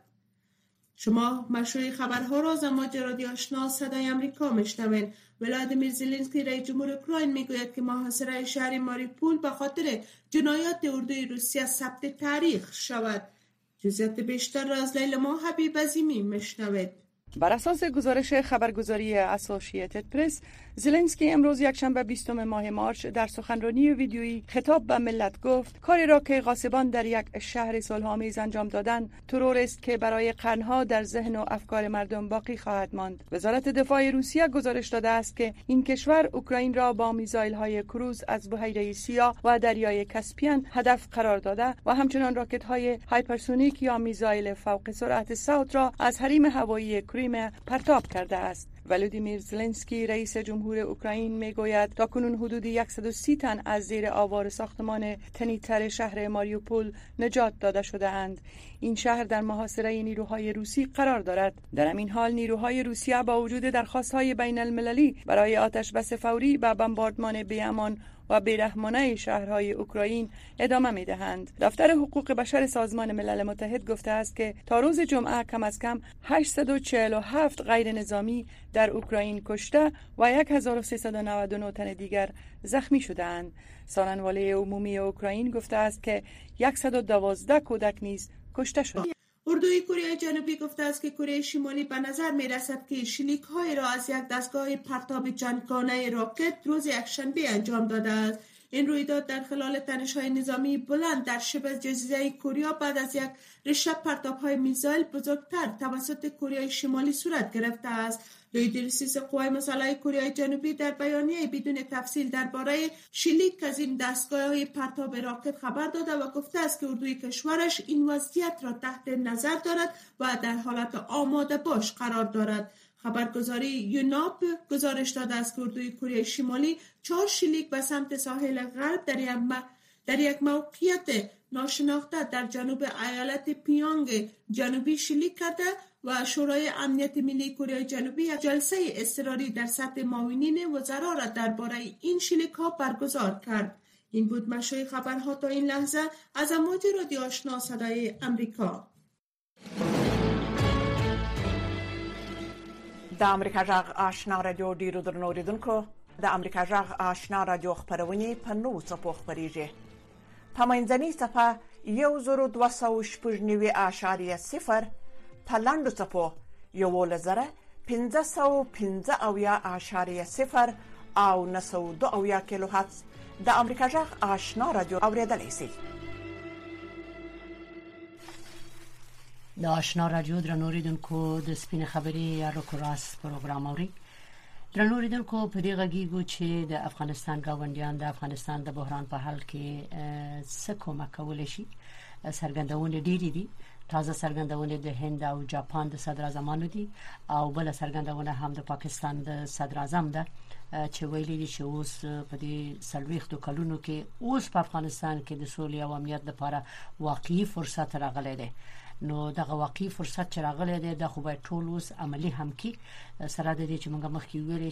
شما مشروع خبرها را از امواج رادیو آشنا صدای آمریکا میشنوید. ولادیمیر زلنسکی رئیس جمهور اوکراین میگوید که محاصره شهر ماریوپول به خاطر جنایات اردوی روسیه ثبت تاریخ شود. جزئیات بیشتر را از لیلا حبیب عظیمی میشنوید. بر اساس گزارش خبرگزاری اسوسییتد پرس، زلنسکی امروز یکشنبه بیستم ماه مارچ در سخنرانی ویدیویی خطاب به ملت گفت کاری را که غاصبان در یک شهر صلح‌آمیز انجام دادند ترور است که برای قرنها در ذهن و افکار مردم باقی خواهد ماند. وزارت دفاع روسیه گزارش داده است که این کشور اوکراین را با میزایل‌های کروز از بحیره سیاه و دریای کاسپین هدف قرار داده و همچنین راکت‌های هایپرسونیک یا میزایل فوق سرعت صوت را از حریم هوایی کریم پرتاب کرده است. ولادیمیر زلنسکی رئیس جمهور اوکراین میگوید تاکنون حدود صد و سی تن از زیر آوار ساختمان تنیتر شهر ماریوپول نجات داده شده اند. این شهر در محاصره نیروهای روسی قرار دارد. در همین حال نیروهای روسیه با وجود درخواست‌های بین المللی برای آتش بس فوری و بمباردمان بی‌امان و بیرحمانه شهرهای اوکراین ادامه می‌دهند. دفتر حقوق بشر سازمان ملل متحد گفته است که تا روز جمعه کم از کم هشتصد و چهل و هفت غیر نظامی در اوکراین کشته و هزار و سیصد و نود و نه تن دیگر زخمی شده‌اند. سخنگوی عمومی اوکراین گفته است که صد و دوازده کودک نیز کشته شد. اردوی کره جنوبی گفته است که کره شمالی به نظر می رسد که شلیک های را از یک دستگاه پرتاب چندگانه راکت روز یکشنبه انجام داده است. این رویداد در خلال تنش‌های نظامی بلند در شبه جزیره کره بعد از یک رشته پرتاب‌های میزایل بزرگتر توسط کره شمالی صورت گرفته است. لیدر رئیس قوای مسلح کره جنوبی در بیانیه بدون تفصیل درباره شلیک از این دستگاه‌های پرتاب راکت خبر داده و گفته است که اردوی کشورش این وضعیت را تحت نظر دارد و در حالت آماده باش قرار دارد. خبرگزاری یوناپ گزارش داده است که اردوی کره شمالی چهار شلیک به سمت ساحل غرب در یک م... در یک موقعیت ناشناخته در جنوب ایالت پیانگ جنوبی شلیک کرده و شورای امنیت ملی کره جنوبی یک جلسه اضطراری در سطح معاونین وزرا را درباره این شلیک ها برگزار کرد. این بود مشروع خبرها تا این لحظه از امواج رادیو آشنا صدای امریکا. د امریکا جغ آشنا رادیو ډیرو درنو اوریدونکو د امریکا جغ آشنا رادیو خبرونه په نوو څپو خپریږي. په منځنۍ څپه یو زرو دوه سوه شپږ نوي اعشاریه صفر، په لنډو څپو یولس زره پنځه سوه پنځه اویا اعشاریه صفر او نهه سوه دوه اویا کیلو هرتز د امریکا جغ آشنا رادیو اوریدلی شئ. د آشنا رادیو درنو اوریدونکو د سپین خبري یا روکو راست پروګرام اوري. درنو اوریدونکو په دې غږیږو چې د افغانستان گاونډیان د افغانستان د بحران په حل کې څه کومک کولی شي. څرګندونه ډېرې دي. تازه څرګندونه د هند او جاپان د صدر اعظمانو دي او بل څرګندونه هم د پاکستان د صدر اعظم ده چې ویلي دي چې اوس په دې څلوېښتو کلونو کې اوس په افغانستان کې د سولې او امنیت لپاره واقعي فرصت راغلی دی. نو دغه واقعي فرصت چې راغلی دی د خو باید ټول اوس عملی هم کی سره د دې چې موږ مخکې ویلې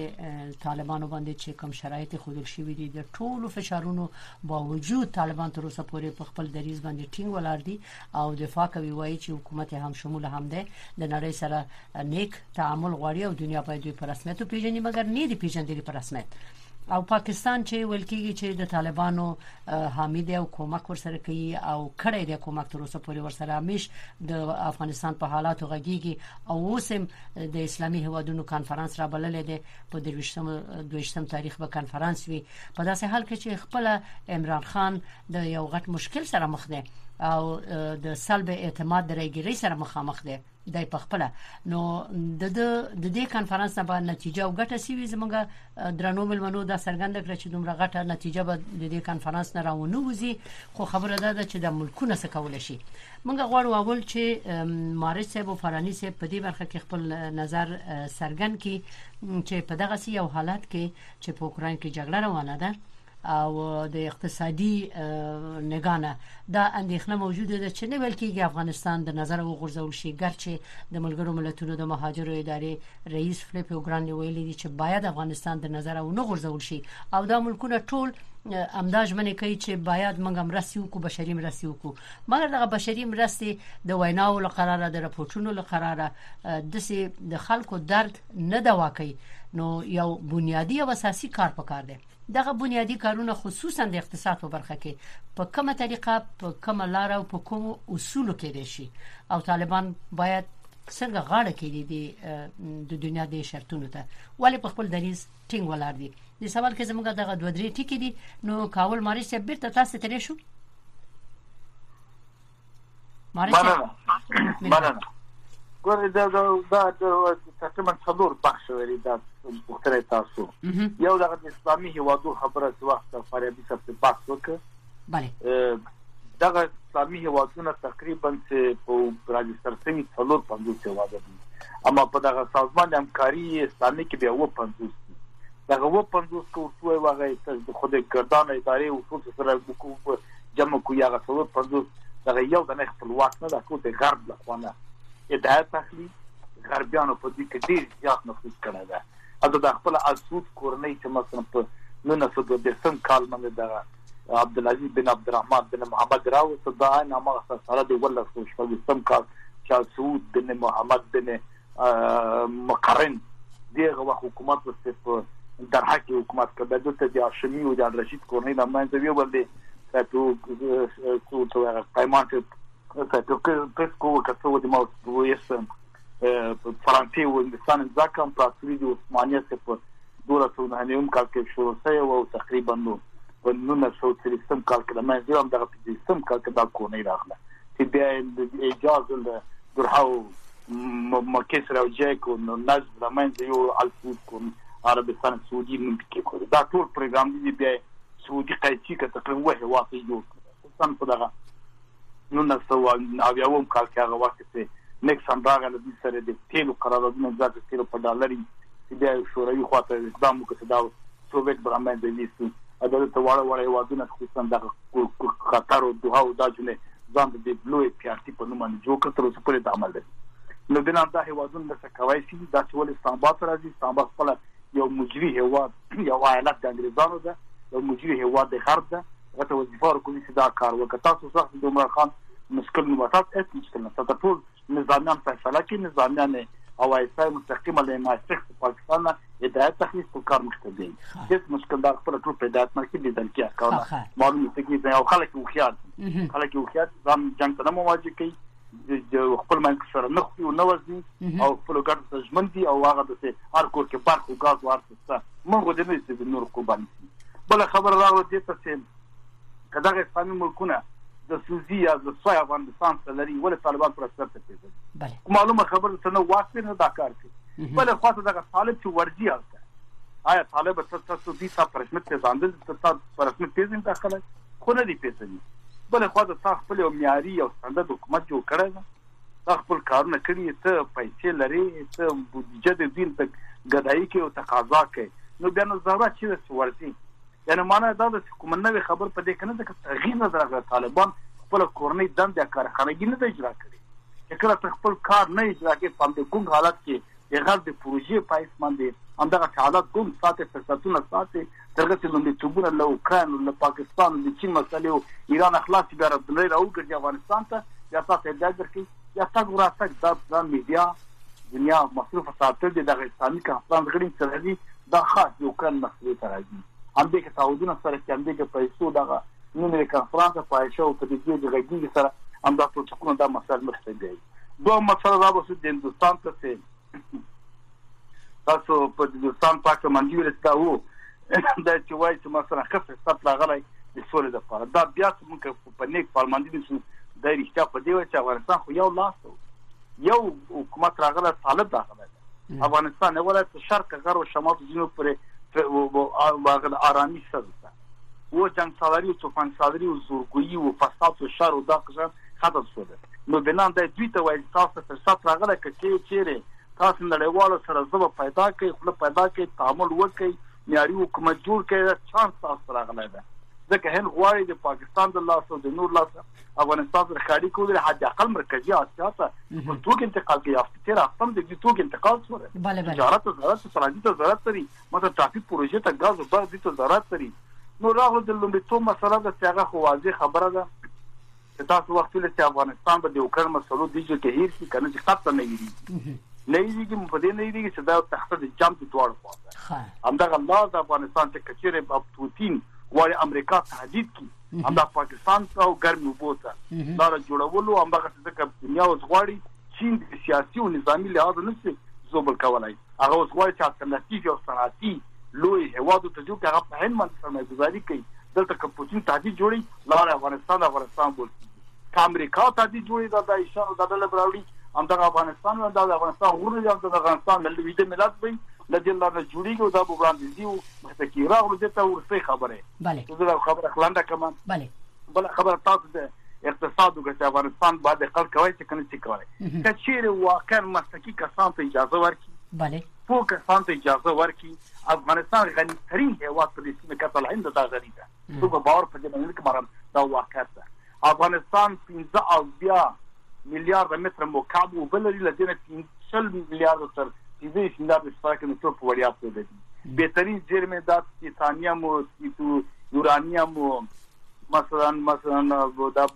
چې طالبانو باندې چې کوم شرایط خودل شوی دي د ټولو فشارونو باوجود طالبان تر اوسه پورې په خپل دریځ باندې ټینګ ولاړ دي او دفاع کوي، وایي چې حکومت هم شمول هم ده د نړۍ سره نیک تعامل غواړي او دنیا باید دوی په رسمیت پیژني مګر نه دي پیژندلي په رسمیت. او پاکستان چې ولکېږي چې د طالبانو حامی دی او کومک ورسره کوي او کړی دی کومک تر اوسه پورې ورسره همیش د افغانستان په حالاتو غږیږي او اوس هم د اسلامي هیوادونو کانفرنس را بللې دی په دویشتم تاریخ به کانفرنس وي. په داسې حال کې چې خپل عمران خان د یو غټ مشکل سره مخ دی او د سلب اعتماد درېګری سره مخامخ دی دای په خپل. نو د د دې کانفرنس نه به نتیجه او ګټه سوي زمونږ درنو ملمنو دا څرګنده کړ چې دومره غټه نتیجه به د دې کانفرنس نه راونه وځي، خو خبره ده چې د ملکونه څه کول شي. موږ غواړو اول چې مارش صاحب او فرانی صاحب په دې برخه کې خپل نظر څرګند کړي چې په دغه سی یو حالت کې چې په اوکراین کې جګړه روانه ده او د اقتصادي نگانه دا اندېښنه موجوده ده چې نه بلکې افغانستان د نظر وغورځول شي، ګرچې د ملګرو ملتونو د مهاجرو ادارې رئیس فلیپ اوګران ویلي دي چې باید افغانستان د نظر او نه غورځول شي او دا ملکونه ټول امداج منې کوي چې باید موږ مرستې وکړو، بشري مرستې وکړو. مګر دغه بشري مرستې د ویناو له قراره د راپورټونو له قراره دسې د خلکو درد نه دوا کوي. نو یو بنیادی او اساسي کار پکار دی. دغه بنیادی کارونه خصوصا د اقتصاد په برخه کې په کومه طریقه په کومه لار او په کوم اصولو کې دي شي او طالبان باید څنګه غاړه کړي دي د دنیا د شرطونو ته ولی په خپل دریځ ټینګ ولاړ دي. د سوال کې زموږ دغه دوه درې ټکي دي. نو کاول مارش صاحب بیرته تاسو ته راشو. مارش مننه ګورې دا دا د تقریبا څلور بخش لري دا مختلف تاسو یو دغه اسلامي هیوادو خبره چې وخت فاریابي صاحب ته بحث وکړ. بله دغه اسلامي هیوادونه تقریبا چې په راجستر سوي څلور پنځوس هیواد دي، اما په دغه سازمان همکاري اسلامي کې بیا اووه پنځوس دي. دغه اووه پنځوس کې ورته وایي چې د خدای ګردان ادارې او ټول سره وکړو جمع کوي هغه څلور پنځوس دغه یو د نه خپلواک نه د ټول د غرب لخوا هدایت اخلي. غربیانو په دې کې ډېر زیات نفوذ کړی دی. اته د خپل اسود کورنۍ چې مثلا په نو نه سود د سم کال باندې د عبدالعزیز بن عبدالرحمن بن محمد راو صدا نامه سره د ولله شو سم کال چې سعود بن محمد بن مقرن دغه وخت حکومت وسته در حق حکومت کبه د د هاشمی او د رشید کورنی د منځ ویو باندې تاسو څو څو پیمان ته تاسو په کوو کڅو د مو ویسم فرانسې او انګلیسان ځکه هم پراتوري د عثمانیت په دوره څو نه نیم کال کې شروع شوی او تقریبا نو په نو سو سم کال کې د منځ هم دغه په سم کال کې د کورنی راغله چې بیا اجازه له درحو مکسر او جاکو نو ناز د منځ یو الفوت کوم عربستان سعودي من کې کوي دا ټول پروګرام دی بیا سعودي قایچی کې تقریبا وه واقعي یو څنګه په دغه نو نه سو او یوم کال کې هغه وخت ته نیکسن راغله د سره د تیلو قراردادونه ځکه تیلو په ډالري چې بیا شوروي خواته اقدام وکړ دا سوویت برامن د لیستو عدالت واړه واړه وادونه خصوصا د خطر او دوه او د جنې ځان د بلوې پیارتي په نوم باندې جوړ کړ تر اوسه پورې د عمل دی نو د نن د هیوادونو د سکوای سي دا چې ول استانبول راځي استانبول خپل یو مجري هیواد یو ایالت د انګریزانو ده یو مجري هیواد د غرب ده غته وظیفه ورکوي چې دا کار وکړي تاسو څخه د عمر خان مشکل نو ماتات اس مشکل نه تاسو ټول نظامیان فیصله کوي نظامیان او ایسای مستقیمه له ماستخ پاکستان هدایت تخصیص په کار مخته دي هیڅ مشکل دا خپل ټول پیدایت مرکز دي دلته کار معلومه کوي چې یو خلک خو خیال خلک خو خیال ځم جنگ ته مواجه کوي د خپل منځ سره نه خو نو وزني او خپل ګډ تجمن دي او هغه د هر کور کې برخه او غاز ورته موږ د نړۍ د نور قرباني بل خبر راغله دې ته چې کله اسلامي ملکونه د سوزي یا د سویا افغانستان ته لري ول طالبان پر اثر ته پیږي بله معلومه خبر څه نو واسطه نه دا کار کوي بل خاصه دغه طالب چې ورجی آلته آیا طالب تاسو دې ته پرشمت ته ځاندل تاسو پرشمت ته ځین داخله خو نه دی پیسې بل خاصه تاسو خپل یو معیاري او ستاندرد حکومت جوړ کړی تاسو خپل کارونه کړی ته پیسې لري ته بودیجه د دین ته غدای کې او تقاضا کوي نو بیا نو ضرورت چې ورسي یعنی معنا دا د کوم نوې خبر په دې کنه چې تغییر نه درغه طالبان خپل کورنۍ دند کارخانګي نه اجرا کړي چې کله خپل کار نه اجرا کوي په دې کوم حالت کې هغه د پروژې پایس باندې همدغه حالت کوم ساتي فرصتونه ساتي ترغه چې لومړی توبونه له اوکران له پاکستان د چین مسلې او ایران اخلاص بیا راځي او ګرځي افغانستان ته یا تاسو هدایت درکې یا تاسو راځي د میډیا دنیا مصروف ساتل د اسلامي کانفرنس غړي چې دا خاص یو کان مسلې ته راځي هم دې کې تعهدونه سره چې هم دې کې پیسو دغه نومې کانفرنس په شو په دې کې د غږی سره هم دا پروتوکول دا مسله مخته دی دوه مسله دا وسو د هندستان ته تاسو په هندستان پاکه منځوي لستاو دا چې وایي چې مثلا خفه ستل غلای د سولې د لپاره دا بیا موږ په نیک پارلماني نشو د ریښتیا په دی چې افغانستان خو یو لاس یو حکومت راغله طالب داخله افغانستان ولایت شرق غرب او شمال جنوب پر واغله آرامي سره و جنگ سالاری او طوفان سالاری او زورګویی او فساد او شر او دغه ختم شوه نو بنان د دوی ته وایي تاسو فرصت راغله کې چیرې تاسو نړیوالو سره زو پیدا کوي خپل پیدا کوي تعامل وکړي معیاري حکومت جوړ کړي چانس تاسو راغله ده ځکه هند غواړي د پاکستان د لاس او د نور لاس افغانستان سره خالي کول حد اقل مرکزی اسیا ته په توګه انتقال کوي افغانستان راستم د دې توګه انتقال سره بله بله تجارت او زراعت ترانزیت او زراعت لري مته ټرافیک پروژې ته غاز او برق د زراعت لري نو راغله د لومړیتوب مسله د څنګه خو واضح خبره ده چې تاسو وخت له چې افغانستان به د اوکران مسلو دیږي کې هیر شي کنه چې خط نه ویری نه یېږي په دې نه یېږي چې دا تخته د جام د دوړ خواته همدغه الله د افغانستان ته کچېره په پوتین وای امریکا تهدید کی همدا پاکستان او ګرمي وبوته دا جوړولو همدغه څه دنیا اوس غواړي چین د سیاسي او نظامی لحاظ نشي زوبل کولای هغه اوس غواړي چې الټرناتیو او صنعتي لوی هوادو ته جو هغه په هند باندې سرمایه‌ګذاري کوي دلته که پوتین تهدید جوړي لار افغانستان افغانستان بولي که امریکا تهدید جوړي دا د ایشان د ډله براوړي همدغه افغانستان او د افغانستان غوړي د افغانستان د ویده ملت وي لدې لاره جوړیږي دا به وړاندې دیو مخکې راغلو دته ورسې خبره bale زه خبره خلانده کمان bale بل خبره تاسو د اقتصاد او د افغانستان باندې خلک کوي چې کنه چې کوي کچېره واقعا مسلکي کسان ته اجازه ورکړي bale فوق کسان ته اجازه ورکړي افغانستان غني ترين هیواد په دې سیمه کې طلع هند دا غني ده څو باور په دې باندې کوم دا واقعا ده افغانستان پنځه او بیا میلیارډ متر مکعب وبلري لدینه پنځه میلیارډ تر دې چې دا د سپاکن ټوپ وړیا په دې بهترین جرم داد تیتانیوم و یورانیوم و مثلا مثلا د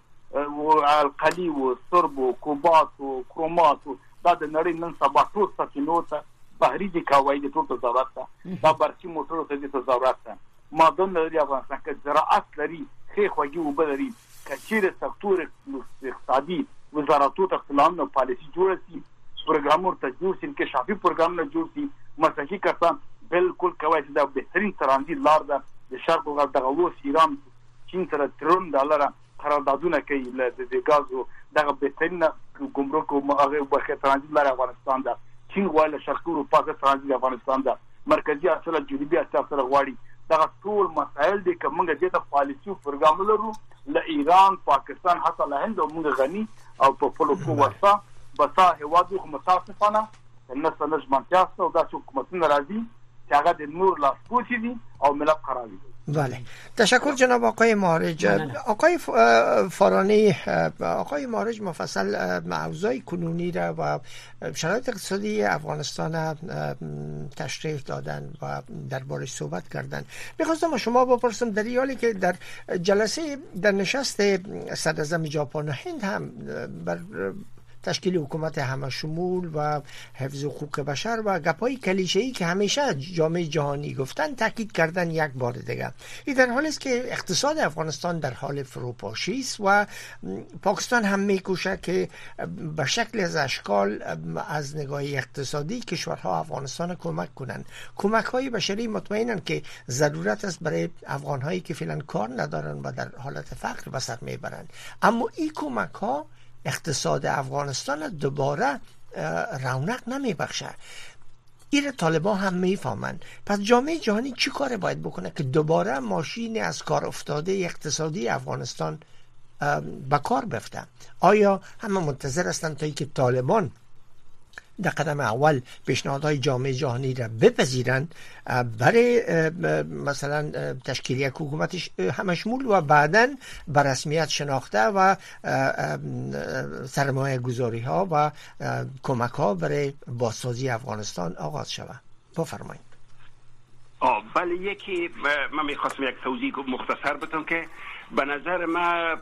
القلی و سرب و کوبات و کرومات و دا د نړۍ نن سبا ټول سفینو ته بحري دي کوي د ټول تجارت ته دا برقي موټرو ته د تجارت ته مادن لري افغانستان کې زراعت لري خې خوږي وبلري کچیر سکتور اقتصادي وزارتو ته اقلام او پالیسي جوړ شي پروګرامور ته جوړ شي کې شافي پروګرام نه جوړ شي مساجي کسان بالکل کوي چې دا بهترین ترانزیت لار ده د شرق او غرب دغه وس ایران چین سره ترون ډالر قراردادونه کوي د غازو دغه بهترین ګمرک او هغه برخه ترانزیت لار افغانستان ده چین غواړي شرق اروپا ته ترانزیت افغانستان ده مرکزی اصل جنوبي اسیا سره غواړي دا ټول مسائل دي چې موږ دې ته پالیسي پروګرام لرو ل ایران پاکستان حتی له هند موږ غني او په خپل قوت بسا هوادو خو متاسفانه الناس نش منطقه او دا حکومتونه راځي چې هغه د نور لاس پوچی دي او ملت خرابي. بله تشکر جناب آقای مارج. آقای فارانی، آقای مارج مفصل موضوع کنونی را و شرایط اقتصادی افغانستان تشریح دادن و دربارش صحبت کردن. میخواستم از شما بپرسم در این حالی که در جلسه در نشست صدراعظم ژاپن هند هم بر تشکیل حکومت همشمول و حفظ حقوق بشر و گپای کلیشه‌ای که همیشه جامعه جهانی گفتن تاکید کردن یک بار دیگه. این در حالی است که اقتصاد افغانستان در حال فروپاشی است و پاکستان هم میکوشه که به شکل از اشکال از نگاه اقتصادی کشورها افغانستان کمک کنند. کمک های بشری مطمئنن که ضرورت است برای افغانهایی که فعلا کار ندارن و در حالت فقر به سر میبرند. اما این کمک ها اقتصاد افغانستان دوباره رونق نمیبخشه. این طالبان هم میفهمند. پس جامعه جهانی چی کار باید بکنه که دوباره ماشین از کار افتاده اقتصادی افغانستان به کار بفته؟ آیا همه منتظر هستند تا اینکه طالبان در قدم اول پیشنهادهای جامعه جهانی را بپذیرند برای مثلا تشکیل یک حکومت همشمول و بعداً به رسمیت شناخته و سرمایه گذاری ها و کمک ها برای بازسازی افغانستان آغاز شود؟ بفرمایید. آه بله، یکی من میخواستم یک توضیح مختصر بدم که به نظر من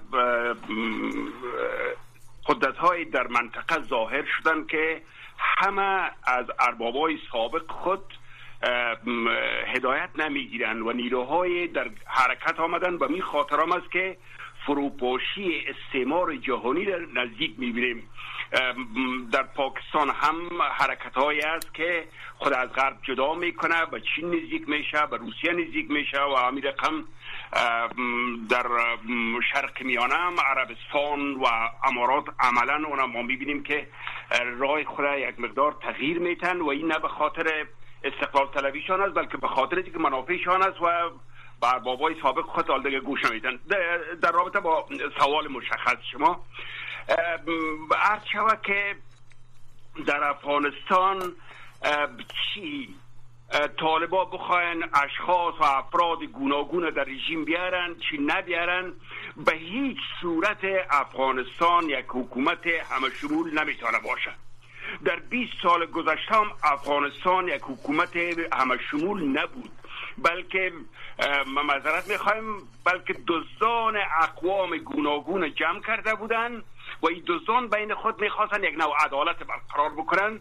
قدرت های در منطقه ظاهر شدن که همه از اربابای سابق خود هدایت نمیگیرن و نیروهای در حرکت آمدن. به می خاطر هم است که فروپاشی استعمار جهانی را نزدیک میبینیم. در پاکستان هم حرکت هایی است که خود از غرب جدا میکنه، به چین نزدیک میشه، به روسیه نزدیک میشه و همین رقم در شرق میانه هم عربستان و امارات عملا اونم ما میبینیم که راه خود یک مقدار تغییر میتن و این نه به خاطر استقلال طلبیشان است بلکه به خاطر اینکه منافعشان است و بر بابای سابق خود حال دیگه گوش نمیدن. در رابطه با سوال مشخص شما عرض شود که در افغانستان چی طالبا بخواین اشخاص و افراد گوناگون در رژیم بیارن چی نبیارن، به هیچ صورت افغانستان یک حکومت همشمول نمیتونه باشه. در بیست سال گذشته هم افغانستان یک حکومت همشمول نبود، بلکه معذرت میخوایم بلکه دزدان اقوام گوناگون جمع کرده بودن و این دزدان بین خود میخواستن یک نوع عدالت برقرار بکنن.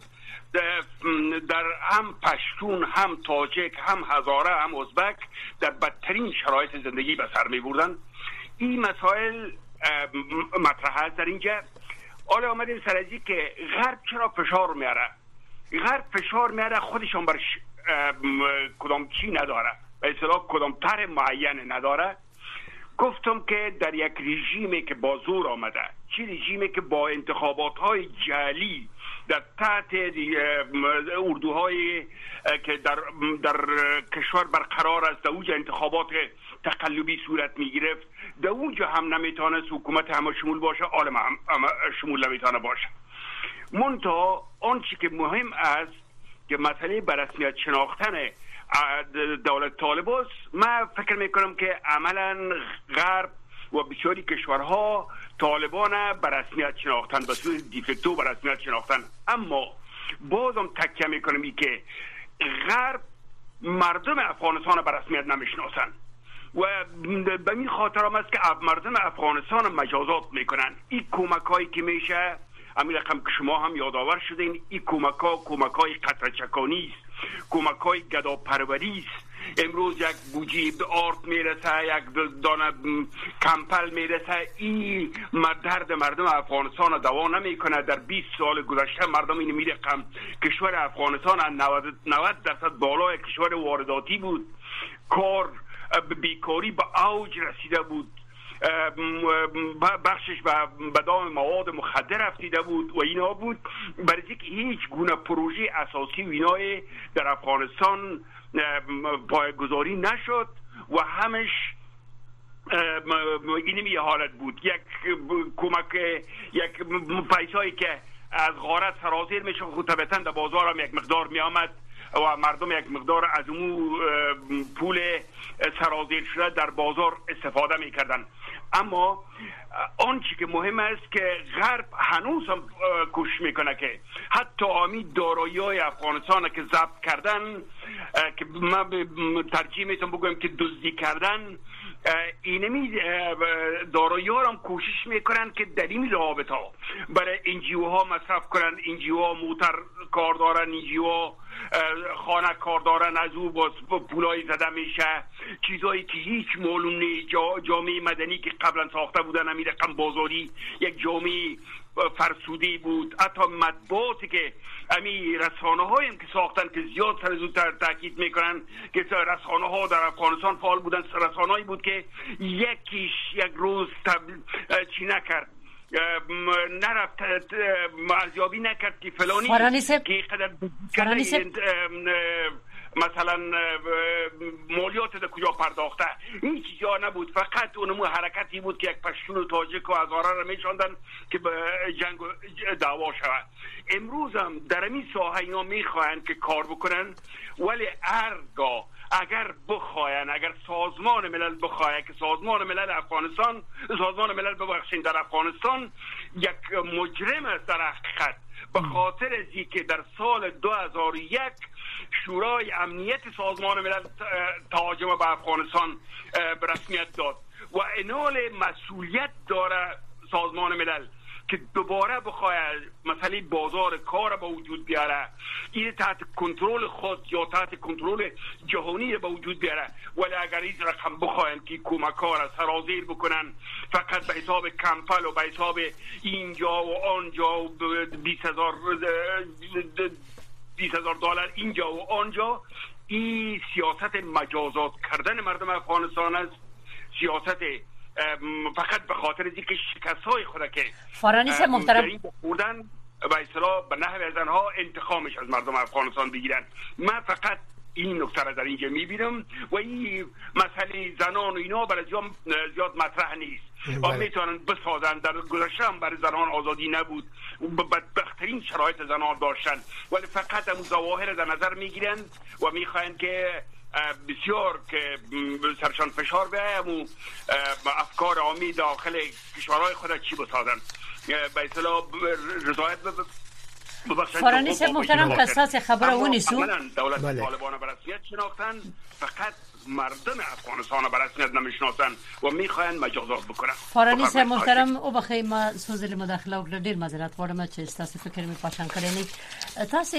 در هم پشتون، هم تاجک، هم هزاره، هم ازبک در بدترین شرایط زندگی به سر میبردن. این مسائل مطرح است در اینجا. حالا آمدیم سر ازی که غرب چرا فشار میاره؟ غرب فشار میاره خودشان بر کدام چی نداره، به اصطلاح کدام طرح معین نداره. گفتم که در یک رژیمی که با زور آمده، چی رژیمی که با انتخابات های جعلی در تحت اردوهای که در در کشور برقرار است، در اوج انتخابات تقلبی صورت می گرفت، در اونجا هم نمیتونست حکومت همه شمول باشه، عالم هم شمول نمیتونه باشه. منتها آنچه که مهم است که مسئله برسمیت شناختن دولت طالباست. من فکر میکنم که عملا غرب و بسیاری کشورها طالبان برسمیت شناختن، به صورت دیفکتو برسمیت شناختن، اما بازم تکیه میکنم ای که غرب مردم افغانستان به رسمیت نمیشناسند و به این خاطر هم است که مردم افغانستان مجازات میکنن. این کمک هایی که میشه همین رقم که شما هم یادآور شدین، این کمک ها کمک های قطرچکانی است، کمک های گداپروری است. امروز یک بوجه آرد میرسه، یک دانه کمپل میرسه، این درد مردم افغانستان دوا نمیکنه. در بیست سال گذشته مردم این میرقم کشور افغانستان نود درصد بالای کشور وارداتی بود، کار بیکاری به اوج رسیده بود، بخشش به دام مواد مخدر رفتیده بود و اینا بود، برای اینکه هیچ گونه پروژه اساسی و اینای در افغانستان پایه‌گذاری نشد و همش اینمی حالت بود. یک کمک، یک پیسایی که از غارت سرازیر میشه، خود طبعا در بازار هم یک مقدار می آمد و مردم یک مقدار از اون پول سرازیر شده در بازار استفاده میکردن. اما آنچه که مهم است که غرب هنوز هم کوشش میکنه که حتی آمی دارایی های افغانستان که ضبط کردن، که من ترجیح میتونم بگویم که دزدی کردن، اینمی دارایی ها هم کوشش میکنن که در این رابطه برای انجیو ها مصرف کنن. انجیو ها موتر کار دارن، انجیو ها خانه کار دارن، از او باز پولای زده میشه، چیزایی که هیچ معلوم نیست. جا جامعه مدنی که قبلا ساخته بودن همین رقم بازاری یک جامعه فرسودی بود. حتی مطبوعاتی که امی رسانه هایم که ساختن که زیاد سر زودتر تاکید میکنن که رسانه ها در افغانستان فعال بودن، رسانه هایی بود که یکیش یک روز چی نکرد، نرفت ارزیابی نکرد که فلانی که قدر مثلا مالیات در کجا پرداخته، این چیزا نبود. فقط اونمو حرکتی بود که یک پشتون و تاجیک و هزاره را میشاندن که به جنگ و دعوا شود. امروز هم در این ساحه اینا میخواهند که کار بکنن، ولی هرگاه اگر بخواین، اگر سازمان ملل بخواه که سازمان ملل افغانستان، سازمان ملل ببخشین در افغانستان یک مجرم است در حقیقت، به خاطر از اینکه در سال دو هزار و یک شورای امنیت سازمان ملل تهاجم به افغانستان به رسمیت داد و انال مسئولیت داره سازمان ملل که دوباره بخواه مسئله بازار کار به وجود بیاره، این تحت کنترل خود یا تحت کنترل جهانی به وجود بیاره. ولی اگر این رقم بخواهند که کمک ها را سرازیر بکنن فقط به حساب کمپل و به حساب اینجا و آنجا و بیست هزار بیست هزار دلار اینجا و آنجا، این سیاست مجازات کردن مردم افغانستان است، سیاست فقط به خاطر اینکه شکست‌های خود که فارانیس محترم بودن و اصطلاح به نحو زنها انتقامش از مردم افغانستان بگیرن. من فقط این نکته را در اینجا میبینم و این مسئله زنان و اینا برای زیاد مطرح نیست و میتونن بسازن. در گذشته هم برای زنان آزادی نبود و بدبخترین شرایط زنان داشتن، ولی فقط هم ظواهر در نظر میگیرن و میخواین که بسیار که سرشان فشار بیایم و افکار عامی داخل کشورهای خود چی بسازن به اصطلاح رضایت فارانیس محترم قصاص خبر اونی سو دولت طالبان به رسمیت شناختن، فقط مردم افغانستان به رسمیت نمیشناسن و میخواین مجازات بکنن. فارانیس محترم او بخی ما سوزل مداخله او ډیر معذرت غواړم چې تاسو فکر می پاشان کړی نه. تاسو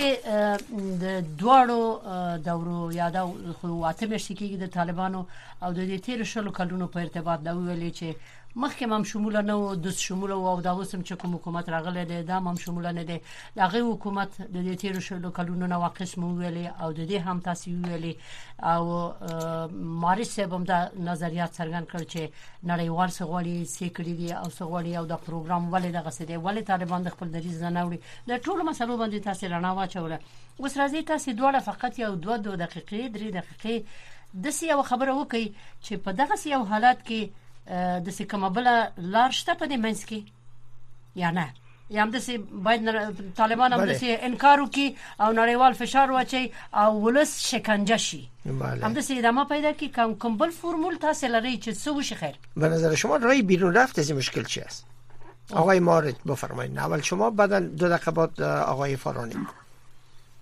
د دوړو دورو یاد خو واته مشي کې د طالبانو او د دې تیر شلو کلونو په ارتباط دا ویلي چې مخکې هم شمول نه و د شمول او د اوسم چې کوم حکومت راغله د دام هم شمول نه دی دغه حکومت د دې تیر شلو کلونو نه واقع مو ویلي او د دې هم تاسو ویلي او مارس هم دا نظریات څرګند کړ چې نړیوال سغوالي سیکړي دي او سغوالي او د پروګرام ولې دغه څه دی ولې طالبان د خپل دریز نه وړي د ټولو مسلو باندې تاسو رڼا واچوله. اوس راځي تاسو دواړه فقط یو دوه دوه دقیقې درې دقیقې د سیاو خبره وکي چې په دغه سیاو حالات کې د څه کومه بل لار شته په دې منځ کې یا نه، یا هم د څه باید طالبان هم د څه انکار وکړي او نړیوال فشار واچي او ولس شکنجه شي، هم د څه ادامه پیدا کړي. کوم کوم بل فرمول تاسو لري چې څه وشي خیر؟ به نظر شما راه بیرون رفت از این مشکل چی است؟ آقای مارد بفرمایید اول شما، بعدا دو دقیقه بعد آقای فارانی.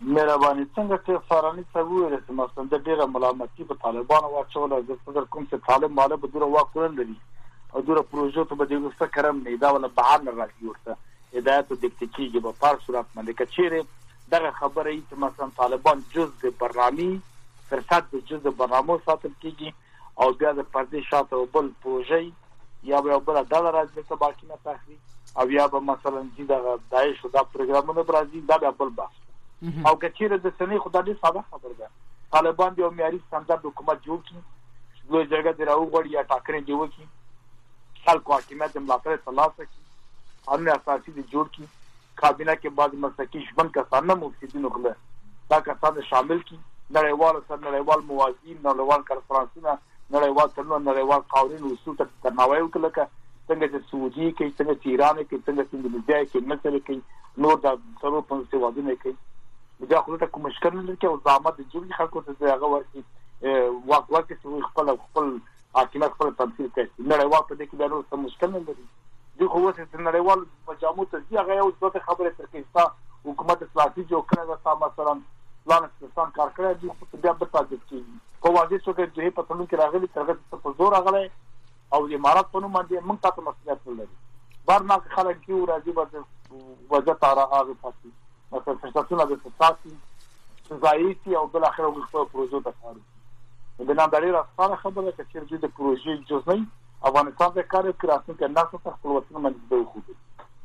مهرباني څنګه چې فارانی څه ویل چې مثلا د ډیره ملامتي په طالبانو واچول د صدر کوم چې طالب ماله په دوره واکول لري او دوره پروژه ته به د وسته کرم نه دا ولا بهانه راځي ورته هدایت د دکتیکي په پار صورت باندې کچېره دغه خبره ای چې مثلا طالبان جزء برنامه فرصت د جزء برنامه ساتل کیږي او بیا د پردي شاته بل پروژه یا به بل د راځي ته باقی نه تخري او یا به مثلا چې دا دایښ دا پروګرامونه برازي دا بل بحث او کچېره د سنې خدای دې ساده خبر ده طالبان یو معیاري ستاندرد حکومت جوړ کړي دوی ځای دی راو غړي یا ټاکنې جوړ کړي خلکو حکومت د ملاتړ ترلاسه کړي قانون اساسي دې جوړ کړي کابینه کې بعد مسکی شبن کسان نه مفسدین غله دا کسان شامل کړي نړیوال سره نړیوال موازین نړیوال کانفرنسونه نړیوال تړون نړیوال قوانین او اصول ته درناوی وکړي څنګه چې سعودي کې څنګه چې ایران کې څنګه چې اندونیزیا کې مصر کې نور د څلور پنځه وادونه کې دا خو ته کوم مشکل نه لري او زعامت د جوړي خلکو ته هغه ورسي واک واک چې خپل خپل حکومت خپل تمثيل کوي نړیوال په دې کې به نو څه مشکل نه لري دوی خو واسه نړیوال مجامع ته ځي هغه یو څه خبره ترکیستا حکومت اسلامي جو کړه دا مثلا پلان ستاسو کار کړی دی خو بیا په تاسو کې په واځي څو کې د په تلون کې راغلي ترغه په زور راغلی او د امارات په نوم باندې موږ تاسو مسؤلیت لري بار ما خلک کیو راځي به وجه تارا هغه پاتې مثلا فرصتونه د تاسو ځایتي او بل اخر وګړو پروژو ته کار د نام دړي راځه خبره چې د پروژې جزء نه افغانستان د کار کړاسن کې نه څه خپل وطن باندې دوه خو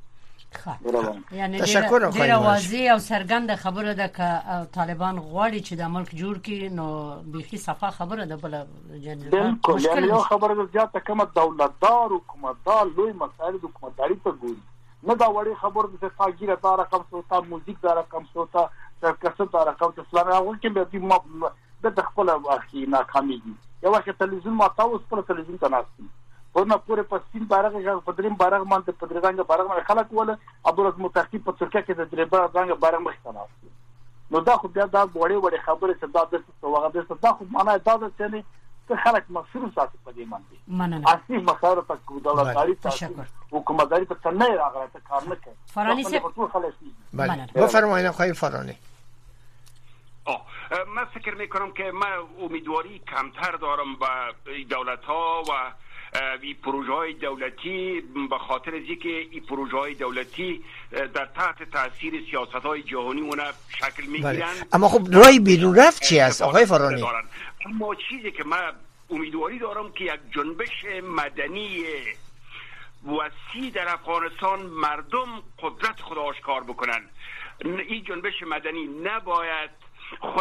یعنی ډیر واضح او سرګند خبره ده ک طالبان غواړي چې د ملک جوړ کړي نو بيخي صفه خبره ده بل جنرال مشکل یو خبره ده زیاته کوم دولتدار حکومتدار لوی مسائل د حکومتداري په ګوري نه دا وړي خبره ده چې تاګیره دا رقم سوتا موزیک دا رقم سوتا سرکس دا رقم فلانه هغه کې به ما د خپل اخی ناکامي یو وخت تلویزیون ما تاسو په تلویزیون ته ناستم ورنه پورې پسین بارغ غږ پدریم بارغ مانته پدرغانګ بارغ مې خلک وله عبدالله متقی په ترکیه کې د درې بارغ بارغ مخ ته ناست نو دا خو بیا دا وړي وړي خبره چې دا د څه وغه د څه دا خو معنا دا ده چې نه خلک مصروف ساتي په دې باندې مننه اصلي مسایل په دولتداري تاسو حکومتداري په څنګه راغله ته کار نه کوي فرانی سي بله بفرمایید آقای فرانی. من فکر میکنم که من امیدواری کمتر دارم به دولت ها و این پروژه های دولتی به خاطر از اینکه این پروژه های دولتی در تحت تاثیر سیاست های جهانی اونا شکل میگیرن. اما خب رای بیرون رفت چی است آقای فرانی؟ اما چیزی که من امیدواری دارم که یک جنبش مدنی وسیع در افغانستان مردم قدرت خود آشکار بکنن. این جنبش مدنی نباید خود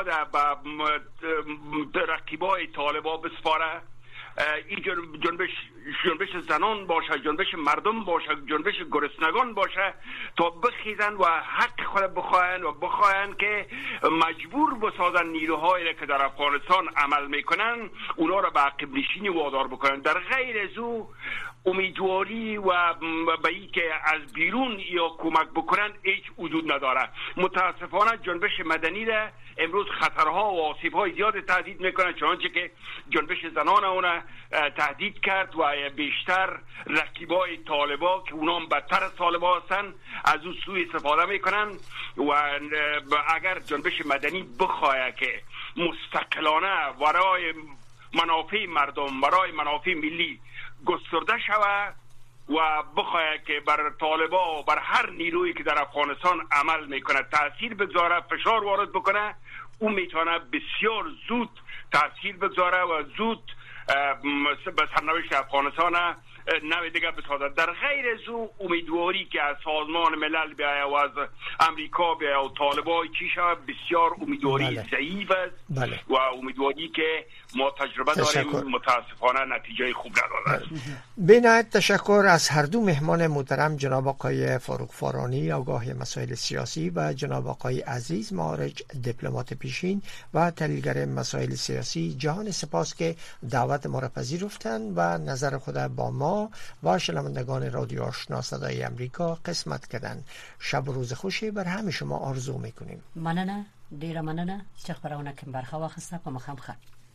به رقیبای طالبا بسپاره. این جنبش جنبش زنان باشه، جنبش مردم باشه، جنبش گرسنگان باشه تا بخیزن و حق خود بخواهن و بخواهن که مجبور بسازن نیروهایی که در افغانستان عمل میکنن اونا را به عقب نشینی وادار بکنن. در غیر از او امیدواری و به این که از بیرون یا کمک بکنن هیچ وجود نداره. متاسفانه جنبش مدنی را امروز خطرها و آسیب‌های زیاد تهدید میکنه، چنانچه که جنبش زنان اونا تهدید کرد و بیشتر رقیبای طالبا که اونا هم بدتر از طالبا هستن از او سوء استفاده میکنن. و اگر جنبش مدنی بخواه که مستقلانه برای منافع مردم، برای منافع ملی گسترده شود و بخواه که بر طالبا و بر هر نیرویی که در افغانستان عمل میکنه تاثیر بگذاره، فشار وارد بکنه، اون میتونه بسیار زود تاثیر بگذاره و زود به سرنوشت افغانستان نوی دیگه بسازد. در غیر از او امیدواری که از سازمان ملل بیاید و از امریکا بیاید و طالبای چی شود بسیار امیدواری ضعیف است. بله. و امیدواری که ما تجربه داریم متاسفانه نتیجه خوب نداره. بینایت تشکر از هر دو مهمان محترم، جناب آقای فاروق فارانی آگاه مسائل سیاسی و جناب آقای عزیز معارج دیپلمات پیشین و تحلیلگر مسائل سیاسی. جهان سپاس که دعوت ما را پذیرفتند و نظر خود با ما و شنوندگان رادیو آشنا صدای امریکا قسمت کردند. شب و روز خوشی بر همه شما آرزو میکنیم. مننه، ډیره مننه چې خبرونه کوم برخه واخسته په مخام خط